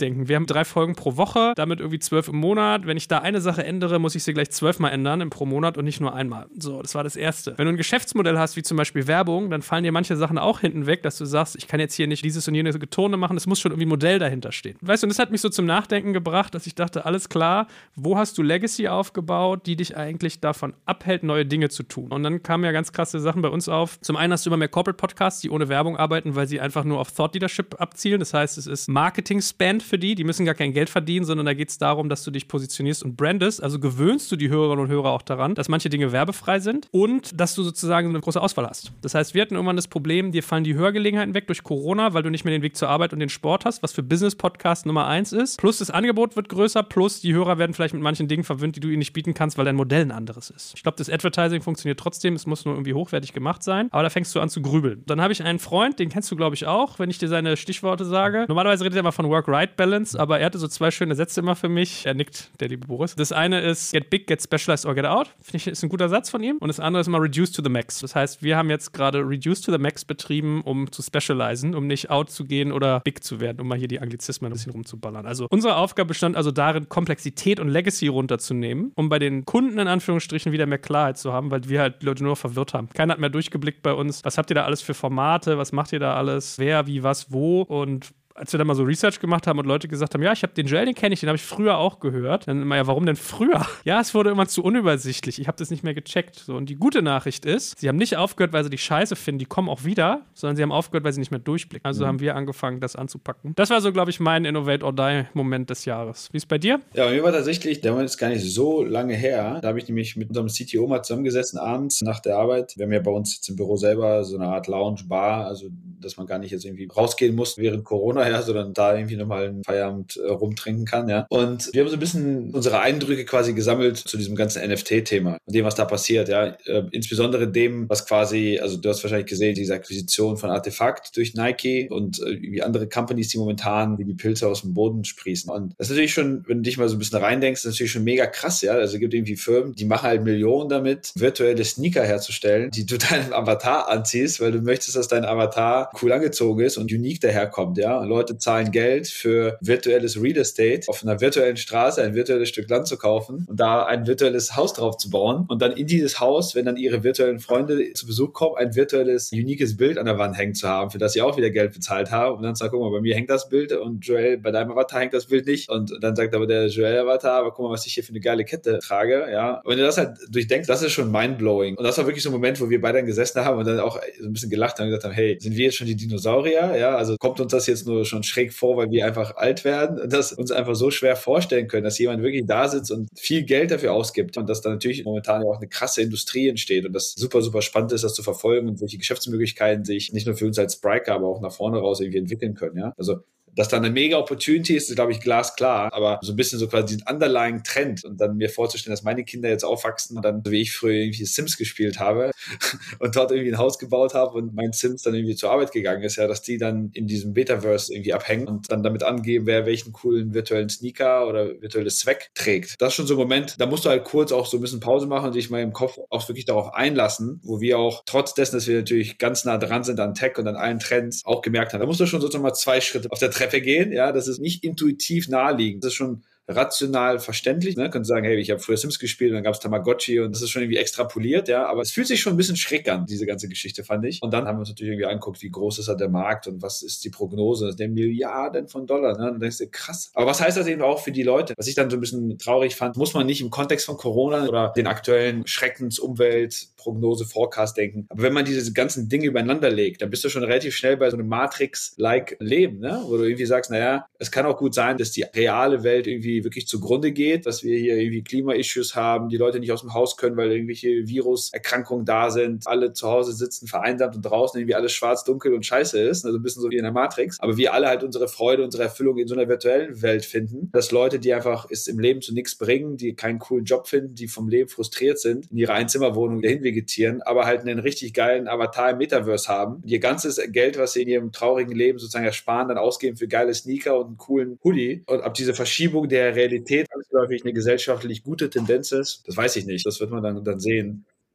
drei Folgen pro Woche, damit irgendwie zwölf im Monat. Wenn ich da eine Sache ändere, muss ich sie gleich zwölfmal ändern im pro Monat und nicht nur einmal. So, das war das Erste. Wenn du ein Geschäftsmodell hast, wie zum Beispiel Werbung, dann fallen dir manche Sachen auch hinten weg, dass du sagst, ich kann jetzt hier nicht dieses und jenes Getone machen, es muss schon irgendwie Modell dahinter stehen. Weißt du, und das hat mich so zum Nachdenken gebracht, dass ich dachte, alles klar, wo hast du Legacy aufgebaut, die dich eigentlich davon abhält, neue Dinge zu tun? Und dann kamen ja ganz krasse Sachen bei uns auf. Zum einen hast du immer mehr Corporate-Podcasts, die ohne Werbung arbeiten, weil sie einfach nur auf Thought Leadership abzielen. Das heißt, es ist Marketing-Spend für die, die müssen gar kein Geld verdienen, sondern da geht es darum, dass du dich positionierst und brandest. Also gewöhnst du die Hörerinnen und Hörer auch daran, dass manche Dinge werbefrei sind und dass du sozusagen eine große Auswahl hast. Das heißt, wir hatten irgendwann das Problem, dir fallen die Hörgelegenheiten weg durch Corona, weil du nicht mehr den Weg zur Arbeit und den Sport hast, was für Business-Podcast Nummer eins ist. Plus das Angebot wird größer, plus die Hörer werden vielleicht mit manchen Dingen verwöhnt, die du ihnen nicht bieten kannst, weil dein Modell ein anderes ist. Ich glaube, das Advertising funktioniert trotzdem, es muss nur irgendwie hochwertig gemacht sein, aber da fängst du an zu grübeln. Dann habe ich einen Freund, den kennst du, glaube ich, auch, wenn ich dir seine Stichworte sage. Normalerweise redet er immer von Work-Right-Balance, aber er hatte so zwei schöne Sätze immer für mich. Er nickt, der liebe Boris. Das eine ist Get Big, Get Specialized or Get Out. Finde ich, ist ein guter Satz von ihm. Und das andere ist immer Reduce to the Max. Das heißt, wir haben jetzt gerade Reduce to the Max betrieben, um zu specialisen, um nicht out zu gehen oder big zu werden, um mal hier die Anglizismen ein bisschen rumzuballern. Also unsere Aufgabe bestand also darin, Komplexität und Legacy runterzunehmen, um bei den Kunden in Anführungsstrichen wieder mehr Klarheit zu haben, weil wir halt die Leute nur verwirrt haben. Keiner hat mehr durchgeblickt bei uns. Was habt ihr da alles für Formate? Was macht ihr da alles? Wer, wie, was, wo? Und als wir dann mal so Research gemacht haben und Leute gesagt haben, ja, ich habe den Joel, den kenne ich, den habe ich früher auch gehört. Dann immer, ja, warum denn früher? Ja, es wurde immer zu unübersichtlich. Ich habe das nicht mehr gecheckt. So, und die gute Nachricht ist, sie haben nicht aufgehört, weil sie die Scheiße finden, die kommen auch wieder, sondern sie haben aufgehört, weil sie nicht mehr durchblicken. Also mhm. haben wir angefangen, das anzupacken. Das war so, glaube ich, mein Innovate or Die-Moment des Jahres. Wie ist es bei dir? Ja, bei mir war tatsächlich, der Moment ist gar nicht so lange her. Da habe ich nämlich mit unserem C T O mal zusammengesessen, abends nach der Arbeit. Wir haben ja bei uns jetzt im Büro selber so eine Art Lounge-Bar, also dass man gar nicht jetzt irgendwie rausgehen muss während Corona, ja, sondern da irgendwie nochmal einen Feierabend äh, rumtrinken kann, ja. Und wir haben so ein bisschen unsere Eindrücke quasi gesammelt zu diesem ganzen N F T-Thema und dem, was da passiert, ja. Äh, insbesondere dem, was quasi, also du hast wahrscheinlich gesehen, diese Akquisition von Artefakt durch Nike und äh, wie andere Companies, die momentan wie die Pilze aus dem Boden sprießen. Und das ist natürlich schon, wenn du dich mal so ein bisschen reindenkst, das ist natürlich schon mega krass, ja. Also es gibt irgendwie Firmen, die machen halt Millionen damit, virtuelle Sneaker herzustellen, die du deinem Avatar anziehst, weil du möchtest, dass dein Avatar cool angezogen ist und unique daherkommt, ja. Und Leute zahlen Geld für virtuelles Real Estate, auf einer virtuellen Straße ein virtuelles Stück Land zu kaufen und da ein virtuelles Haus drauf zu bauen und dann in dieses Haus, wenn dann ihre virtuellen Freunde zu Besuch kommen, ein virtuelles, uniques Bild an der Wand hängen zu haben, für das sie auch wieder Geld bezahlt haben und dann sagen, guck mal, bei mir hängt das Bild und Joel, bei deinem Avatar hängt das Bild nicht und dann sagt aber der Joel-Avatar, aber guck mal, was ich hier für eine geile Kette trage, ja. Und wenn du das halt durchdenkst, das ist schon mindblowing und das war wirklich so ein Moment, wo wir beide dann gesessen haben und dann auch so ein bisschen gelacht haben und gesagt haben, hey, sind wir jetzt schon die Dinosaurier, ja, also kommt uns das jetzt nur schon schräg vor, weil wir einfach alt werden und das uns einfach so schwer vorstellen können, dass jemand wirklich da sitzt und viel Geld dafür ausgibt und dass da natürlich momentan ja auch eine krasse Industrie entsteht und das super, super spannend ist, das zu verfolgen und welche Geschäftsmöglichkeiten sich nicht nur für uns als Spryker, aber auch nach vorne raus irgendwie entwickeln können, ja, also dass da eine mega Opportunity ist, ist, glaube ich, glasklar. Aber so ein bisschen so quasi diesen underlying Trend und dann mir vorzustellen, dass meine Kinder jetzt aufwachsen und dann, so wie ich früher irgendwie Sims gespielt habe und dort irgendwie ein Haus gebaut habe und mein Sims dann irgendwie zur Arbeit gegangen ist, ja, dass die dann in diesem Betaverse irgendwie abhängen und dann damit angeben, wer welchen coolen virtuellen Sneaker oder virtuelles Zweck trägt. Das ist schon so ein Moment, da musst du halt kurz auch so ein bisschen Pause machen und dich mal im Kopf auch wirklich darauf einlassen, wo wir auch trotz dessen, dass wir natürlich ganz nah dran sind an Tech und an allen Trends, auch gemerkt haben, da musst du schon sozusagen mal zwei Schritte auf der Treppe gehen, ja, das ist nicht intuitiv naheliegend, das ist schon rational verständlich, ne? Könnt sagen, hey, ich habe früher Sims gespielt und dann gab es Tamagotchi und das ist schon irgendwie extrapoliert, ja, aber es fühlt sich schon ein bisschen schräg an, diese ganze Geschichte, fand ich. Und dann haben wir uns natürlich irgendwie angeguckt, wie groß ist da der Markt und was ist die Prognose, das sind Milliarden von Dollar, ne? Und dann denkst du, krass. Aber was heißt das eben auch für die Leute? Was ich dann so ein bisschen traurig fand, muss man nicht im Kontext von Corona oder den aktuellen Schreckens, Umwelt, Prognose, Forecast denken. Aber wenn man diese ganzen Dinge übereinander legt, dann bist du schon relativ schnell bei so einem Matrix-like Leben, ne? Wo du irgendwie sagst, naja, es kann auch gut sein, dass die reale Welt irgendwie wirklich zugrunde geht, dass wir hier irgendwie Klima-Issues haben, die Leute nicht aus dem Haus können, weil irgendwelche Viruserkrankungen da sind, alle zu Hause sitzen, vereinsamt und draußen irgendwie alles schwarz, dunkel und scheiße ist, also ein bisschen so wie in der Matrix. Aber wir alle halt unsere Freude, unsere Erfüllung in so einer virtuellen Welt finden, dass Leute, die einfach es im Leben zu nichts bringen, die keinen coolen Job finden, die vom Leben frustriert sind, in ihrer Einzimmerwohnung dahin vegetieren, aber halt einen richtig geilen Avatar im Metaverse haben, ihr ganzes Geld, was sie in ihrem traurigen Leben sozusagen ersparen, dann ausgeben für geile Sneaker und einen coolen Hoodie und ab diese Verschiebung der Realität zwangsläufig eine gesellschaftlich gute Tendenz ist, das weiß ich nicht. Das wird man dann, dann sehen.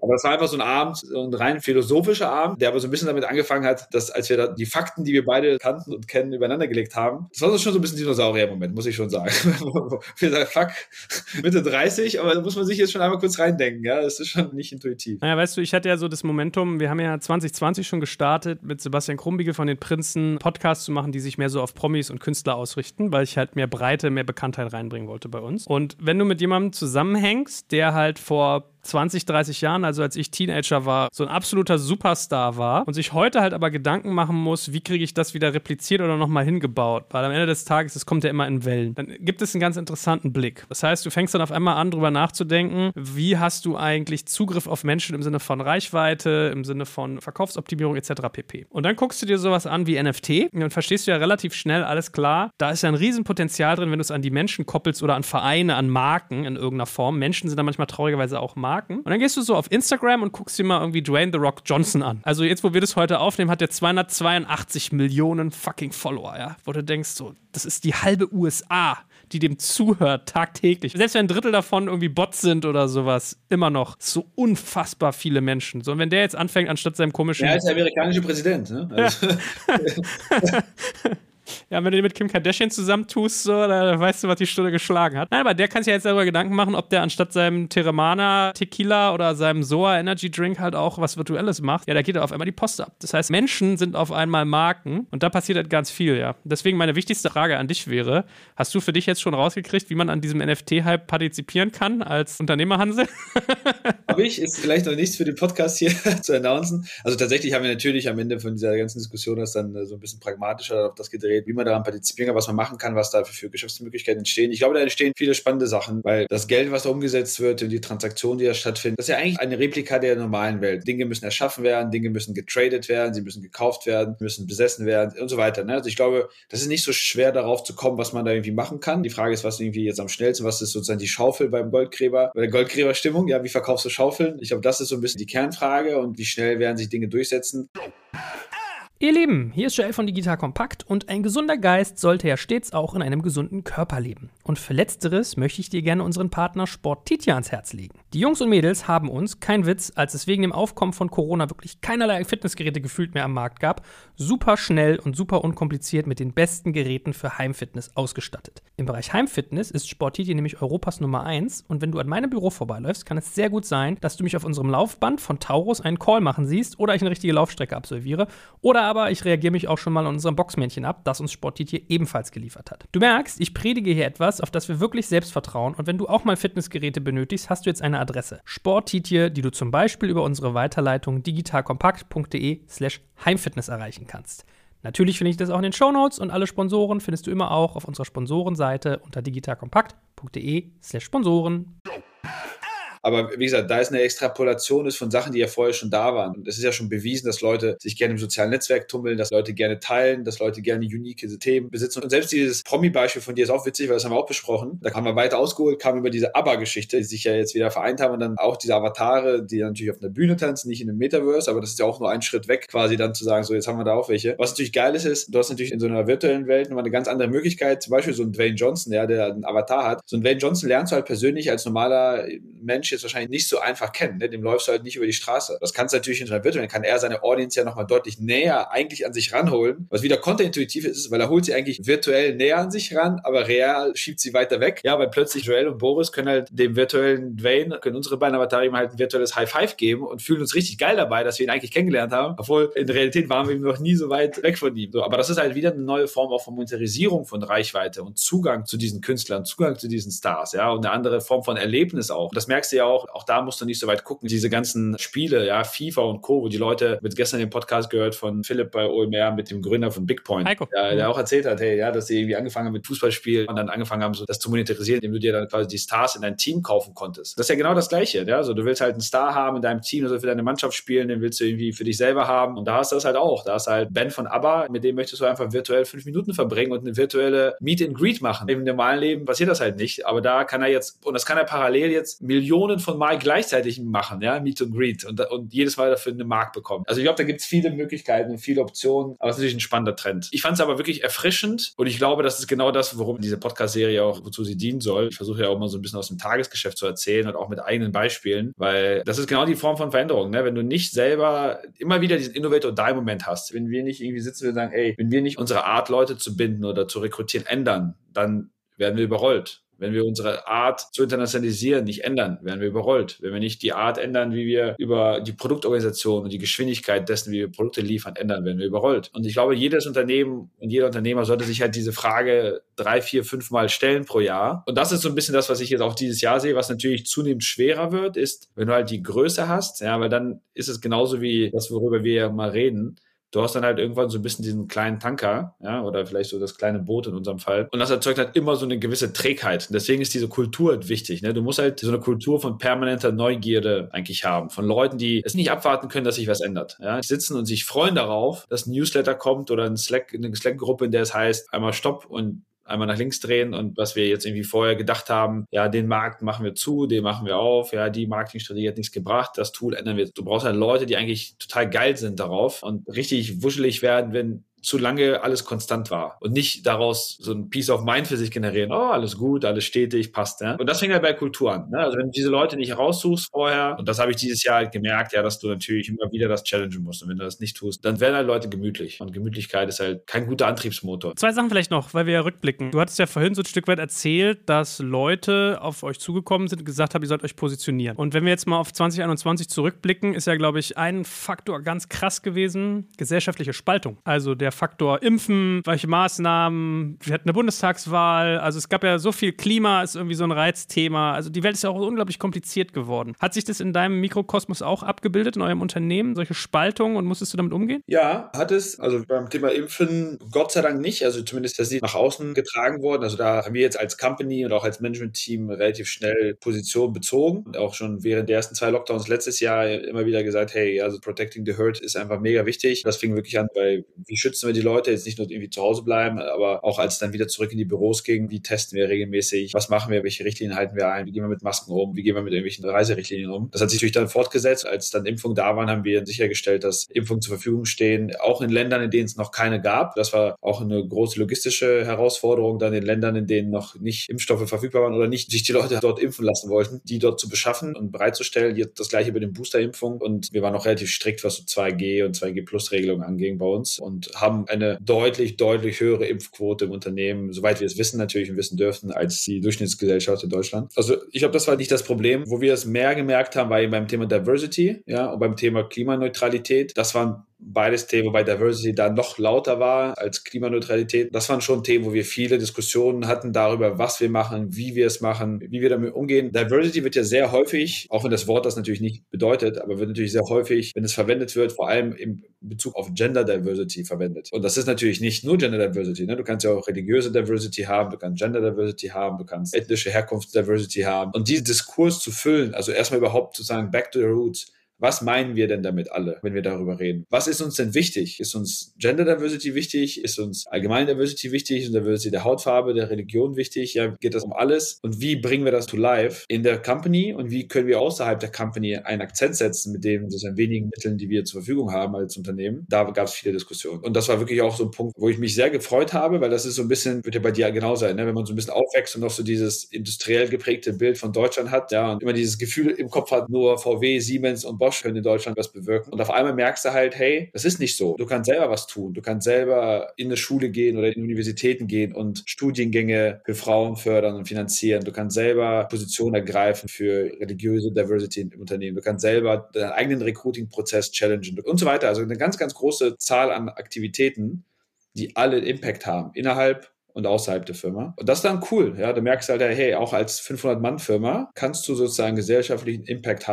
Aber das war einfach so ein Abend, so ein rein philosophischer Abend, der aber so ein bisschen damit angefangen hat, dass als wir da die Fakten, die wir beide kannten und kennen, übereinander gelegt haben, das war so schon so ein bisschen Dinosaurier-Moment, muss ich schon sagen. Wir sagen, fuck, Mitte dreißig, aber da muss man sich jetzt schon einmal kurz reindenken, ja, das ist schon nicht intuitiv. Naja, weißt du, ich hatte ja so das Momentum, wir haben ja zwanzig zwanzig schon gestartet, mit Sebastian Krumbiegel von den Prinzen Podcasts zu machen, die sich mehr so auf Promis und Künstler ausrichten, weil ich halt mehr Breite, mehr Bekanntheit reinbringen wollte bei uns. Und wenn du mit jemandem zusammenhängst, der halt vor zwanzig, dreißig Jahren, also als ich Teenager war, so ein absoluter Superstar war und sich heute halt aber Gedanken machen muss, wie kriege ich das wieder repliziert oder nochmal hingebaut, weil am Ende des Tages, es kommt ja immer in Wellen, dann gibt es einen ganz interessanten Blick. Das heißt, du fängst dann auf einmal an, drüber nachzudenken, wie hast du eigentlich Zugriff auf Menschen im Sinne von Reichweite, im Sinne von Verkaufsoptimierung et cetera pp. Und dann guckst du dir sowas an wie N F T und dann verstehst du ja relativ schnell, alles klar, da ist ja ein Riesenpotenzial drin, wenn du es an die Menschen koppelst oder an Vereine, an Marken in irgendeiner Form. Menschen sind dann manchmal traurigerweise auch Marken. Und dann gehst du so auf Instagram und guckst dir mal irgendwie Dwayne The Rock Johnson an. Also jetzt, wo wir das heute aufnehmen, hat der zweihundertzweiundachtzig Millionen fucking Follower, ja. Wo du denkst so, das ist die halbe U S A, die dem zuhört tagtäglich. Selbst wenn ein Drittel davon irgendwie Bots sind oder sowas, immer noch so unfassbar viele Menschen. So, und wenn der jetzt anfängt, anstatt seinem komischen... Er ist der amerikanische Präsident, ne? Also Ja, wenn du mit Kim Kardashian zusammentust, so, dann weißt du, was die Stunde geschlagen hat. Nein, aber der kann sich ja jetzt darüber Gedanken machen, ob der anstatt seinem Teremana Tequila oder seinem Soa Energy Drink halt auch was Virtuelles macht. Ja, da geht er auf einmal die Post ab. Das heißt, Menschen sind auf einmal Marken und da passiert halt ganz viel, ja. Deswegen meine wichtigste Frage an dich wäre, hast du für dich jetzt schon rausgekriegt, wie man an diesem N F T-Hype partizipieren kann als Unternehmer, Hansel? Habe ich, ist vielleicht noch nichts für den Podcast hier zu announcen. Also tatsächlich haben wir natürlich am Ende von dieser ganzen Diskussion das dann so ein bisschen pragmatischer auf das gedreht, wie man daran partizipieren kann, was man machen kann, was da für Geschäftsmöglichkeiten entstehen. Ich glaube, da entstehen viele spannende Sachen, weil das Geld, was da umgesetzt wird und die Transaktionen, die da stattfinden, das ist ja eigentlich eine Replika der normalen Welt. Dinge müssen erschaffen werden, Dinge müssen getradet werden, sie müssen gekauft werden, müssen besessen werden und so weiter. Also ich glaube, das ist nicht so schwer darauf zu kommen, was man da irgendwie machen kann. Die Frage ist, was irgendwie jetzt am schnellsten, was ist sozusagen die Schaufel beim Goldgräber, bei der Goldgräberstimmung, ja, wie verkaufst du Schaufeln? Ich glaube, das ist so ein bisschen die Kernfrage und wie schnell werden sich Dinge durchsetzen. Ihr Lieben, hier ist Joel von Digital Kompakt und ein gesunder Geist sollte ja stets auch in einem gesunden Körper leben. Und für Letzteres möchte ich dir gerne unseren Partner Sportitia ans Herz legen. Die Jungs und Mädels haben uns, kein Witz, als es wegen dem Aufkommen von Corona wirklich keinerlei Fitnessgeräte gefühlt mehr am Markt gab, super schnell und super unkompliziert mit den besten Geräten für Heimfitness ausgestattet. Im Bereich Heimfitness ist Sportitia nämlich Europas Nummer eins und wenn du an meinem Büro vorbeiläufst, kann es sehr gut sein, dass du mich auf unserem Laufband von Taurus einen Call machen siehst oder ich eine richtige Laufstrecke absolviere oder aber ich reagiere mich auch schon mal an unserem Boxmännchen ab, das uns Sportitia ebenfalls geliefert hat. Du merkst, ich predige hier etwas, auf das wir wirklich selbst vertrauen und wenn du auch mal Fitnessgeräte benötigst, hast du jetzt eine Adresse. Sportitia, die du zum Beispiel über unsere Weiterleitung digitalkompakt.de slash Heimfitness erreichen kannst. Natürlich finde ich das auch in den Shownotes und alle Sponsoren findest du immer auch auf unserer Sponsorenseite unter digitalkompakt.de slash Sponsoren. Aber wie gesagt, da ist eine Extrapolation ist von Sachen, die ja vorher schon da waren. Und es ist ja schon bewiesen, dass Leute sich gerne im sozialen Netzwerk tummeln, dass Leute gerne teilen, dass Leute gerne unique Themen besitzen. Und selbst dieses Promi-Beispiel von dir ist auch witzig, weil das haben wir auch besprochen. Da haben wir weiter ausgeholt, kam über diese ABBA-Geschichte, die sich ja jetzt wieder vereint haben und dann auch diese Avatare, die natürlich auf einer Bühne tanzen, nicht in einem Metaverse, aber das ist ja auch nur ein Schritt weg, quasi dann zu sagen, so jetzt haben wir da auch welche. Was natürlich geil ist, ist, du hast natürlich in so einer virtuellen Welt nochmal eine ganz andere Möglichkeit, zum Beispiel so ein Dwayne Johnson, ja, der einen Avatar hat. So ein Dwayne Johnson lernst du halt persönlich als normaler Mensch jetzt wahrscheinlich nicht so einfach kennen, ne? Dem läufst du halt nicht über die Straße. Das kannst du natürlich in so einer virtuellen, kann er seine Audience ja nochmal deutlich näher eigentlich an sich ranholen, was wieder konterintuitiv ist, weil er holt sie eigentlich virtuell näher an sich ran, aber real schiebt sie weiter weg. Ja, weil plötzlich Joel und Boris können halt dem virtuellen Dwayne, können unsere beiden Avatare ihm halt ein virtuelles High Five geben und fühlen uns richtig geil dabei, dass wir ihn eigentlich kennengelernt haben, obwohl in der Realität waren wir noch nie so weit weg von ihm. So, aber das ist halt wieder eine neue Form auch von Monetarisierung von Reichweite und Zugang zu diesen Künstlern, Zugang zu diesen Stars, ja, und eine andere Form von Erlebnis auch. Das merkst du ja auch, auch da musst du nicht so weit gucken. Diese ganzen Spiele, ja, FIFA und Co., wo die Leute, mit gestern den Podcast gehört von Philipp bei O M R mit dem Gründer von Bigpoint, Heiko. Ja, der auch erzählt hat, hey, ja, dass sie irgendwie angefangen haben mit Fußballspielen und dann angefangen haben, so das zu monetarisieren, indem du dir dann quasi die Stars in dein Team kaufen konntest. Das ist ja genau das Gleiche, ja, also du willst halt einen Star haben in deinem Team, also für deine Mannschaft spielen, den willst du irgendwie für dich selber haben und da hast du das halt auch. Da hast du halt Ben von ABBA, mit dem möchtest du einfach virtuell fünf Minuten verbringen und eine virtuelle Meet and Greet machen. Im normalen Leben passiert das halt nicht, aber da kann er jetzt, und das kann er parallel jetzt Millionen Millionen von Mal gleichzeitig machen, ja, Meet and Greet und, und jedes Mal dafür eine Mark bekommen. Also ich glaube, da gibt es viele Möglichkeiten und viele Optionen, aber es ist natürlich ein spannender Trend. Ich fand es aber wirklich erfrischend und ich glaube, das ist genau das, worum diese Podcast-Serie auch, wozu sie dienen soll. Ich versuche ja auch mal so ein bisschen aus dem Tagesgeschäft zu erzählen und auch mit eigenen Beispielen, weil das ist genau die Form von Veränderung, ne? Wenn du nicht selber immer wieder diesen Innovator-Die-Moment hast, wenn wir nicht irgendwie sitzen und sagen, ey, wenn wir nicht unsere Art, Leute zu binden oder zu rekrutieren, ändern, dann werden wir überrollt. Wenn wir unsere Art zu internationalisieren nicht ändern, werden wir überrollt. Wenn wir nicht die Art ändern, wie wir über die Produktorganisation und die Geschwindigkeit dessen, wie wir Produkte liefern, ändern, werden wir überrollt. Und ich glaube, jedes Unternehmen und jeder Unternehmer sollte sich halt diese Frage drei, vier, fünf Mal stellen pro Jahr. Und das ist so ein bisschen das, was ich jetzt auch dieses Jahr sehe, was natürlich zunehmend schwerer wird, ist, wenn du halt die Größe hast, ja, weil dann ist es genauso wie das, worüber wir ja mal reden. Du hast dann halt irgendwann so ein bisschen diesen kleinen Tanker, ja, oder vielleicht so das kleine Boot in unserem Fall. Und das erzeugt halt immer so eine gewisse Trägheit. Und deswegen ist diese Kultur wichtig, ne? Du musst halt so eine Kultur von permanenter Neugierde eigentlich haben. Von Leuten, die es nicht abwarten können, dass sich was ändert, ja. Die sitzen und sich freuen darauf, dass ein Newsletter kommt oder ein Slack, eine Slack-Gruppe, in der es heißt, einmal Stopp und einmal nach links drehen und was wir jetzt irgendwie vorher gedacht haben, ja, den Markt machen wir zu, den machen wir auf, ja, die Marketingstrategie hat nichts gebracht, das Tool ändern wir. Du brauchst halt Leute, die eigentlich total geil sind darauf und richtig wuschelig werden, wenn zu lange alles konstant war und nicht daraus so ein Peace of Mind für sich generieren. Oh, alles gut, alles stetig, passt. Ja? Und das fängt halt bei Kultur an. Ne? Also wenn du diese Leute nicht raussuchst vorher, und das habe ich dieses Jahr halt gemerkt, ja, dass du natürlich immer wieder das challengen musst. Und wenn du das nicht tust, dann werden halt Leute gemütlich. Und Gemütlichkeit ist halt kein guter Antriebsmotor. Zwei Sachen vielleicht noch, weil wir ja rückblicken. Du hattest ja vorhin so ein Stück weit erzählt, dass Leute auf euch zugekommen sind und gesagt haben, ihr sollt euch positionieren. Und wenn wir jetzt mal auf zwanzig einundzwanzig zurückblicken, ist ja, glaube ich, ein Faktor ganz krass gewesen, gesellschaftliche Spaltung. Also der Faktor Impfen, welche Maßnahmen, wir hatten eine Bundestagswahl, also es gab ja so viel, Klima ist irgendwie so ein Reizthema, also die Welt ist ja auch unglaublich kompliziert geworden. Hat sich das in deinem Mikrokosmos auch abgebildet, in eurem Unternehmen, solche Spaltungen, und musstest du damit umgehen? Ja, hat es. Also beim Thema Impfen Gott sei Dank nicht, also zumindest, dass sie nach außen getragen wurden. Also da haben wir jetzt als Company und auch als Management-Team relativ schnell Position bezogen und auch schon während der ersten zwei Lockdowns letztes Jahr immer wieder gesagt, hey, also protecting the herd ist einfach mega wichtig. Das fing wirklich an bei, wie schützen wir die Leute, jetzt nicht nur irgendwie zu Hause bleiben, aber auch als es dann wieder zurück in die Büros ging, wie testen wir regelmäßig, was machen wir, welche Richtlinien halten wir ein, wie gehen wir mit Masken um, wie gehen wir mit irgendwelchen Reiserichtlinien um. Das hat sich natürlich dann fortgesetzt. Als dann Impfungen da waren, haben wir sichergestellt, dass Impfungen zur Verfügung stehen, auch in Ländern, in denen es noch keine gab. Das war auch eine große logistische Herausforderung, dann in Ländern, in denen noch nicht Impfstoffe verfügbar waren oder nicht sich die Leute dort impfen lassen wollten, die dort zu beschaffen und bereitzustellen. Jetzt das gleiche bei den Boosterimpfungen, und wir waren auch relativ strikt, was so zwei G und zwei G Plus Regelungen anging bei uns, und haben eine deutlich, deutlich höhere Impfquote im Unternehmen, soweit wir es wissen natürlich und wissen dürften, als die Durchschnittsgesellschaft in Deutschland. Also ich glaube, das war nicht das Problem. Wo wir es mehr gemerkt haben, war eben beim Thema Diversity, ja, und beim Thema Klimaneutralität. Das waren beides Themen, wobei Diversity da noch lauter war als Klimaneutralität. Das waren schon Themen, wo wir viele Diskussionen hatten darüber, was wir machen, wie wir es machen, wie wir damit umgehen. Diversity wird ja sehr häufig, auch wenn das Wort das natürlich nicht bedeutet, aber wird natürlich sehr häufig, wenn es verwendet wird, vor allem in Bezug auf Gender Diversity verwendet. Und das ist natürlich nicht nur Gender Diversity. Ne? Du kannst ja auch religiöse Diversity haben, du kannst Gender Diversity haben, du kannst ethnische Herkunft Diversity haben. Und diesen Diskurs zu füllen, also erstmal überhaupt zu sagen, back to the roots, was meinen wir denn damit alle, wenn wir darüber reden? Was ist uns denn wichtig? Ist uns Gender Diversity wichtig? Ist uns allgemein Diversity wichtig? Ist Diversity der Hautfarbe, der Religion wichtig? Ja, geht das um alles? Und wie bringen wir das to life in der Company? Und wie können wir außerhalb der Company einen Akzent setzen mit den sozusagen wenigen Mitteln, die wir zur Verfügung haben als Unternehmen? Da gab es viele Diskussionen. Und das war wirklich auch so ein Punkt, wo ich mich sehr gefreut habe, weil das ist so ein bisschen, wird ja bei dir genau sein, ne? Wenn man so ein bisschen aufwächst und noch so dieses industriell geprägte Bild von Deutschland hat, ja, und immer dieses Gefühl im Kopf hat, nur V W, Siemens und Bosch können in Deutschland was bewirken. Und auf einmal merkst du halt, hey, das ist nicht so. Du kannst selber was tun. Du kannst selber in eine Schule gehen oder in Universitäten gehen und Studiengänge für Frauen fördern und finanzieren. Du kannst selber Positionen ergreifen für religiöse Diversity im Unternehmen. Du kannst selber deinen eigenen Recruiting-Prozess challengen und so weiter. Also eine ganz, ganz große Zahl an Aktivitäten, die alle Impact haben, innerhalb und außerhalb der Firma. Und das ist dann cool. Ja, du merkst halt, hey, auch als fünfhundert Mann Firma kannst du sozusagen gesellschaftlichen Impact haben.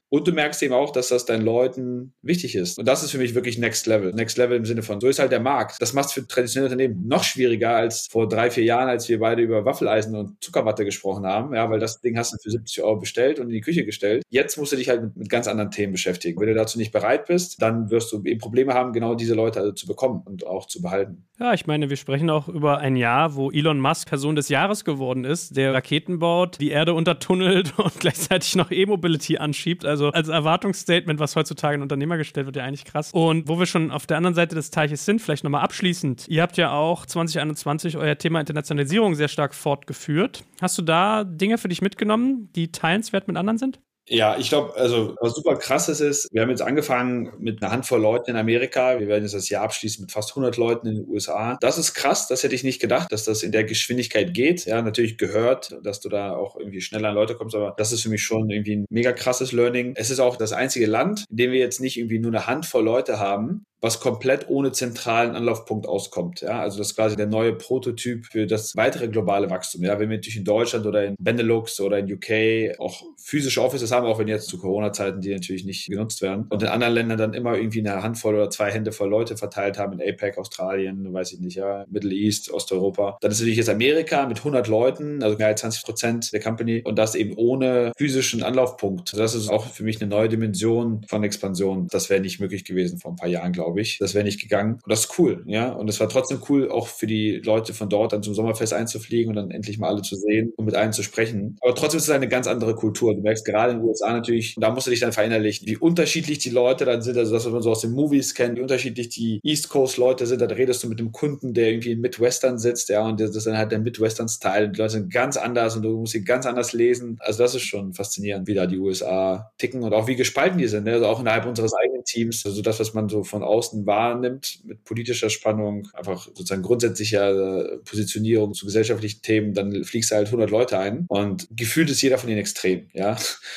Und du merkst eben auch, dass das deinen Leuten wichtig ist. Und das ist für mich wirklich Next Level. Next Level im Sinne von, so ist halt der Markt. Das macht es für traditionelle Unternehmen noch schwieriger als vor drei, vier Jahren, als wir beide über Waffeleisen und Zuckerwatte gesprochen haben. Ja, weil das Ding hast du für siebzig Euro bestellt und in die Küche gestellt. Jetzt musst du dich halt mit, mit ganz anderen Themen beschäftigen. Wenn du dazu nicht bereit bist, dann wirst du eben Probleme haben, genau diese Leute also zu bekommen und auch zu behalten. Ja, ich meine, wir sprechen auch über ein Jahr, wo Elon Musk Person des Jahres geworden ist, der Raketen baut, die Erde untertunnelt und gleichzeitig noch E-Mobility anschiebt. Also als Erwartungsstatement, was heutzutage in Unternehmer gestellt wird, ja eigentlich krass. Und wo wir schon auf der anderen Seite des Teiches sind, vielleicht nochmal abschließend. Ihr habt ja auch zwanzig einundzwanzig euer Thema Internationalisierung sehr stark fortgeführt. Hast du da Dinge für dich mitgenommen, die teilenswert mit anderen sind? Ja, ich glaube, also was super krasses ist, wir haben jetzt angefangen mit einer Handvoll Leuten in Amerika. Wir werden jetzt das Jahr abschließen mit fast hundert Leuten in den U S A. Das ist krass, das hätte ich nicht gedacht, dass das in der Geschwindigkeit geht. Ja, natürlich gehört, dass du da auch irgendwie schneller an Leute kommst, aber das ist für mich schon irgendwie ein mega krasses Learning. Es ist auch das einzige Land, in dem wir jetzt nicht irgendwie nur eine Handvoll Leute haben, was komplett ohne zentralen Anlaufpunkt auskommt. Ja, also das ist quasi der neue Prototyp für das weitere globale Wachstum. Ja, wenn wir natürlich in Deutschland oder in Benelux oder in U K auch physische Offices haben, auch wenn jetzt zu Corona-Zeiten die natürlich nicht genutzt werden und in anderen Ländern dann immer irgendwie eine Handvoll oder zwei Hände voll Leute verteilt haben, in A PEC, Australien, weiß ich nicht, ja, Middle East, Osteuropa. Dann ist natürlich jetzt Amerika mit hundert Leuten, also mehr als zwanzig Prozent der Company und das eben ohne physischen Anlaufpunkt. Das ist auch für mich eine neue Dimension von Expansion. Das wäre nicht möglich gewesen vor ein paar Jahren, glaube ich. Das wäre nicht gegangen. Und das ist cool, ja. Und es war trotzdem cool, auch für die Leute von dort dann zum Sommerfest einzufliegen und dann endlich mal alle zu sehen und mit allen zu sprechen. Aber trotzdem ist es eine ganz andere Kultur. Du merkst gerade in den U S A natürlich, da musst du dich dann verinnerlichen, wie unterschiedlich die Leute dann sind. Also das, was man so aus den Movies kennt, wie unterschiedlich die East Coast Leute sind. Da redest du mit einem Kunden, der irgendwie in Midwestern sitzt, ja, und das ist dann halt der Midwestern-Style. Die Leute sind ganz anders und du musst sie ganz anders lesen. Also das ist schon faszinierend, wie da die U S A ticken und auch wie gespalten die sind, ne? Also auch innerhalb unseres eigenen Teams. Also das, was man so von außen wahrnimmt, mit politischer Spannung, einfach sozusagen grundsätzlicher Positionierung zu gesellschaftlichen Themen, dann fliegst du halt hundert Leute ein und gefühlt ist jeder von ihnen extrem, ja.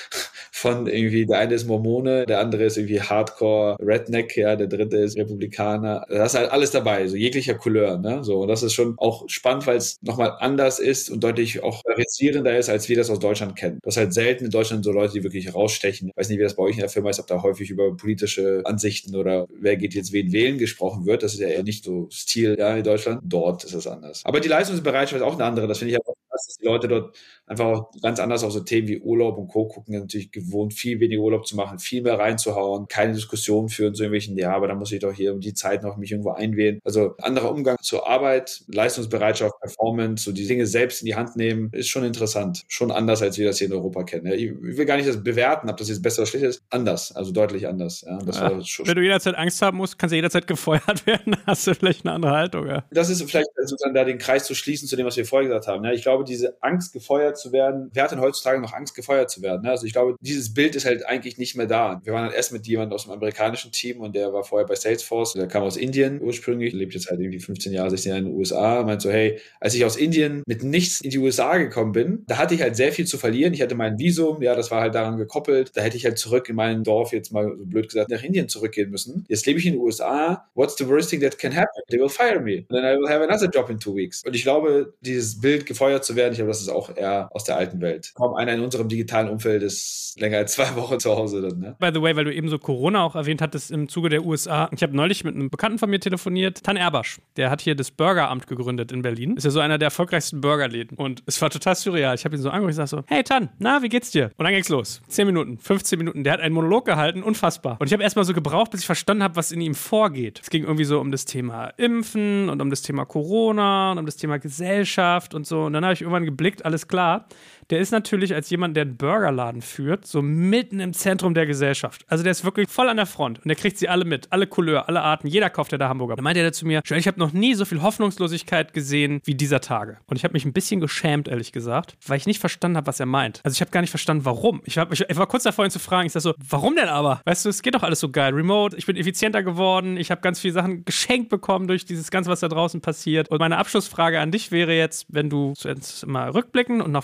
Von irgendwie, der eine ist Mormone, der andere ist irgendwie Hardcore Redneck, ja, der dritte ist Republikaner. Das ist halt alles dabei, so jeglicher Couleur, ne, so. Und das ist schon auch spannend, weil es nochmal anders ist und deutlich auch polarisierender ist, als wir das aus Deutschland kennen. Das ist halt selten in Deutschland so Leute, die wirklich rausstechen. Ich weiß nicht, wie das bei euch in der Firma ist, ob da häufig über politische Ansichten oder wer geht jetzt wen wählen gesprochen wird. Das ist ja eher nicht so Stil, ja, in Deutschland. Dort ist es anders. Aber die Leistungsbereitschaft ist auch eine andere. Das finde ich einfach krass, dass die Leute dort einfach auch ganz anders auf so Themen wie Urlaub und Co. gucken, natürlich gewohnt, viel weniger Urlaub zu machen, viel mehr reinzuhauen, keine Diskussion führen zu irgendwelchen, ja, aber da muss ich doch hier um die Zeit noch mich irgendwo einwählen. Also anderer Umgang zur Arbeit, Leistungsbereitschaft, Performance, so die Dinge selbst in die Hand nehmen, ist schon interessant. Schon anders, als wir das hier in Europa kennen. Ich will gar nicht das bewerten, ob das jetzt besser oder schlechter ist. Anders, also deutlich anders. Ja, das ja. war schon Wenn du jederzeit Angst haben musst, kannst du jederzeit gefeuert werden, hast du vielleicht eine andere Haltung. Ja. Das ist vielleicht sozusagen da den Kreis zu schließen zu dem, was wir vorher gesagt haben. Ich glaube, diese Angst, gefeuert zu werden, wer hat denn heutzutage noch Angst, gefeuert zu werden? Also ich glaube, dieses Bild ist halt eigentlich nicht mehr da. Wir waren dann erst mit jemandem aus dem amerikanischen Team und der war vorher bei Salesforce, der kam aus Indien ursprünglich, lebt jetzt halt irgendwie fünfzehn Jahre, sechzehn Jahre in den U S A, meint so, hey, als ich aus Indien mit nichts in die U S A gekommen bin, da hatte ich halt sehr viel zu verlieren. Ich hatte mein Visum, ja, das war halt daran gekoppelt. Da hätte ich halt zurück in mein Dorf, jetzt mal so blöd gesagt, nach Indien zurückgehen müssen. Jetzt lebe ich in den U S A. What's the worst thing that can happen? They will fire me. And then I will have another job in two weeks. Und ich glaube, dieses Bild, gefeuert zu werden, ich glaube, das ist auch eher aus der alten Welt. Kaum einer in unserem digitalen Umfeld ist länger als zwei Wochen zu Hause dann, ne? By the way, weil du eben so Corona auch erwähnt hattest im Zuge der U S A. Ich habe neulich mit einem Bekannten von mir telefoniert, Tan Erbasch. Der hat hier das Burgeramt gegründet in Berlin. Ist ja so einer der erfolgreichsten Burgerläden. Und es war total surreal. Ich habe ihn so angerufen und sag so, hey Tan, na, wie geht's dir? Und dann ging's los. zehn Minuten, fünfzehn Minuten. Der hat einen Monolog gehalten, unfassbar. Und ich habe erstmal so gebraucht, bis ich verstanden habe, was in ihm vorgeht. Es ging irgendwie so um das Thema Impfen und um das Thema Corona und um das Thema Gesellschaft und so. Und dann habe ich irgendwann geblickt, alles klar. Der ist natürlich als jemand, der einen Burgerladen führt, so mitten im Zentrum der Gesellschaft. Also der ist wirklich voll an der Front und der kriegt sie alle mit, alle Couleur, alle Arten, jeder kauft ja da Hamburger. Dann meinte er zu mir, Joel, ich habe noch nie so viel Hoffnungslosigkeit gesehen wie dieser Tage. Und ich habe mich ein bisschen geschämt, ehrlich gesagt, weil ich nicht verstanden habe, was er meint. Also ich habe gar nicht verstanden, warum. Ich, hab, ich, ich war kurz davor, ihn zu fragen, ich sag so, warum denn aber? Weißt du, es geht doch alles so geil. Remote, ich bin effizienter geworden, ich habe ganz viele Sachen geschenkt bekommen durch dieses Ganze, was da draußen passiert. Und meine Abschlussfrage an dich wäre jetzt, wenn du jetzt mal rückblicken und nach vorne blicken,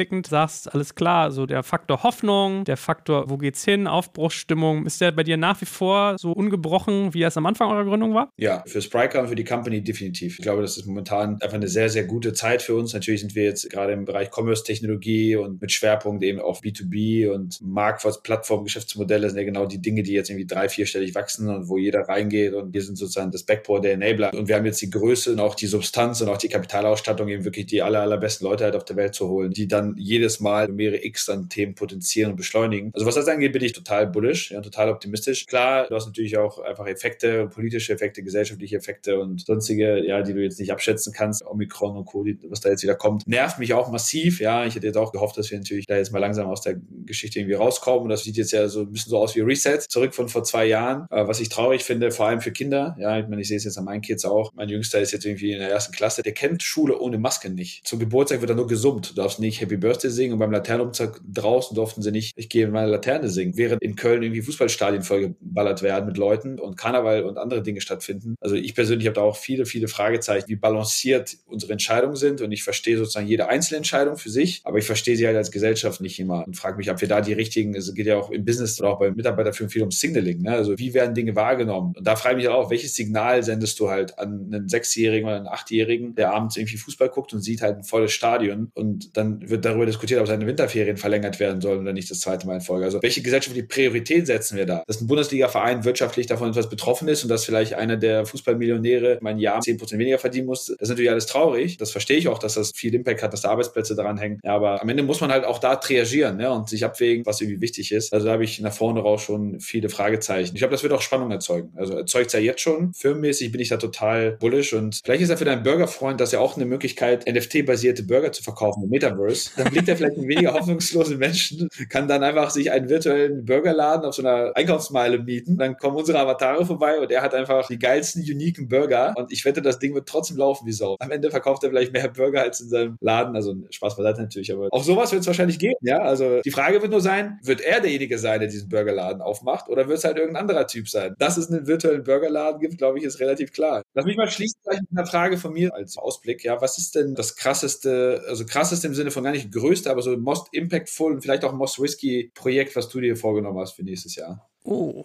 rückblickend sagst, alles klar, so der Faktor Hoffnung, der Faktor, wo geht's hin, Aufbruchsstimmung, ist der bei dir nach wie vor so ungebrochen, wie er es am Anfang eurer Gründung war? Ja, für Spryker und für die Company definitiv. Ich glaube, das ist momentan einfach eine sehr, sehr gute Zeit für uns. Natürlich sind wir jetzt gerade im Bereich Commerce-Technologie und mit Schwerpunkt eben auf B zwei B und Marktplatz, Plattform, Geschäftsmodelle sind ja genau die Dinge, die jetzt irgendwie drei-, vierstellig wachsen und wo jeder reingeht und wir sind sozusagen das Backbone der Enabler. Und wir haben jetzt die Größe und auch die Substanz und auch die Kapitalausstattung, eben wirklich die aller, allerbesten Leute halt auf der Welt zu holen, die dann jedes Mal mehrere X an Themen potenzieren und beschleunigen. Also was das angeht, bin ich total bullish, ja, total optimistisch. Klar, du hast natürlich auch einfach Effekte, politische Effekte, gesellschaftliche Effekte und sonstige, ja, die du jetzt nicht abschätzen kannst. Omikron und Co., was da jetzt wieder kommt, nervt mich auch massiv. Ja, ich hätte jetzt auch gehofft, dass wir natürlich da jetzt mal langsam aus der Geschichte irgendwie rauskommen. Und das sieht jetzt ja so ein bisschen so aus wie Reset, zurück von vor zwei Jahren. Äh, was ich traurig finde, vor allem für Kinder. Ja, ich meine, ich sehe es jetzt an meinen Kids auch. Mein Jüngster ist jetzt irgendwie in der ersten Klasse. Der kennt Schule ohne Maske nicht. Zum Geburtstag wird er nur gesummt. Du darfst nicht Happy Birthday singen und beim Laternenumzug draußen durften sie nicht, ich gehe in meine Laterne singen. Während in Köln irgendwie Fußballstadien vollgeballert werden mit Leuten und Karneval und andere Dinge stattfinden. Also ich persönlich habe da auch viele, viele Fragezeichen, wie balanciert unsere Entscheidungen sind und ich verstehe sozusagen jede einzelne Entscheidung für sich, aber ich verstehe sie halt als Gesellschaft nicht immer und frage mich, ob wir da die richtigen, es geht ja auch im Business oder auch bei Mitarbeiterführung viel um Signaling, ne? Also wie werden Dinge wahrgenommen? Und da frage ich mich auch, welches Signal sendest du halt an einen Sechsjährigen oder einen Achtjährigen, der abends irgendwie Fußball guckt und sieht halt ein volles Stadion und dann wird darüber diskutiert, ob seine Winterferien verlängert werden sollen oder nicht das zweite Mal in Folge. Also welche gesellschaftliche Priorität setzen wir da? Dass ein Bundesliga-Verein wirtschaftlich davon etwas betroffen ist und dass vielleicht einer der Fußballmillionäre mein Jahr zehn Prozent weniger verdienen muss, das ist natürlich alles traurig. Das verstehe ich auch, dass das viel Impact hat, dass da Arbeitsplätze dran hängen. Ja, aber am Ende muss man halt auch da triagieren, ne, und sich abwägen, was irgendwie wichtig ist. Also da habe ich nach vorne raus schon viele Fragezeichen. Ich glaube, das wird auch Spannung erzeugen. Also erzeugt es ja jetzt schon. Firmenmäßig bin ich da total bullish und vielleicht ist ja für deinen Burgerfreund das ja auch eine Möglichkeit, N F T-basierte Burger zu verkaufen im Metaverse. Dann blickt er vielleicht in weniger hoffnungslose Menschen, kann dann einfach sich einen virtuellen Burgerladen auf so einer Einkaufsmeile mieten. Dann kommen unsere Avatare vorbei und er hat einfach die geilsten, uniken Burger und ich wette, das Ding wird trotzdem laufen wie Sau. Am Ende verkauft er vielleicht mehr Burger als in seinem Laden. Also Spaß beiseite natürlich, aber auch sowas wird es wahrscheinlich geben, ja. Also die Frage wird nur sein, wird er derjenige sein, der diesen Burgerladen aufmacht oder wird es halt irgendein anderer Typ sein? Dass es einen virtuellen Burgerladen gibt, glaube ich, ist relativ klar. Lass mich mal schließen gleich mit einer Frage von mir als Ausblick. Ja, was ist denn das krasseste, also krasseste im Sinne von gar nicht größte, aber so most impactful und vielleicht auch most risky Projekt, was du dir vorgenommen hast für nächstes Jahr? Oh.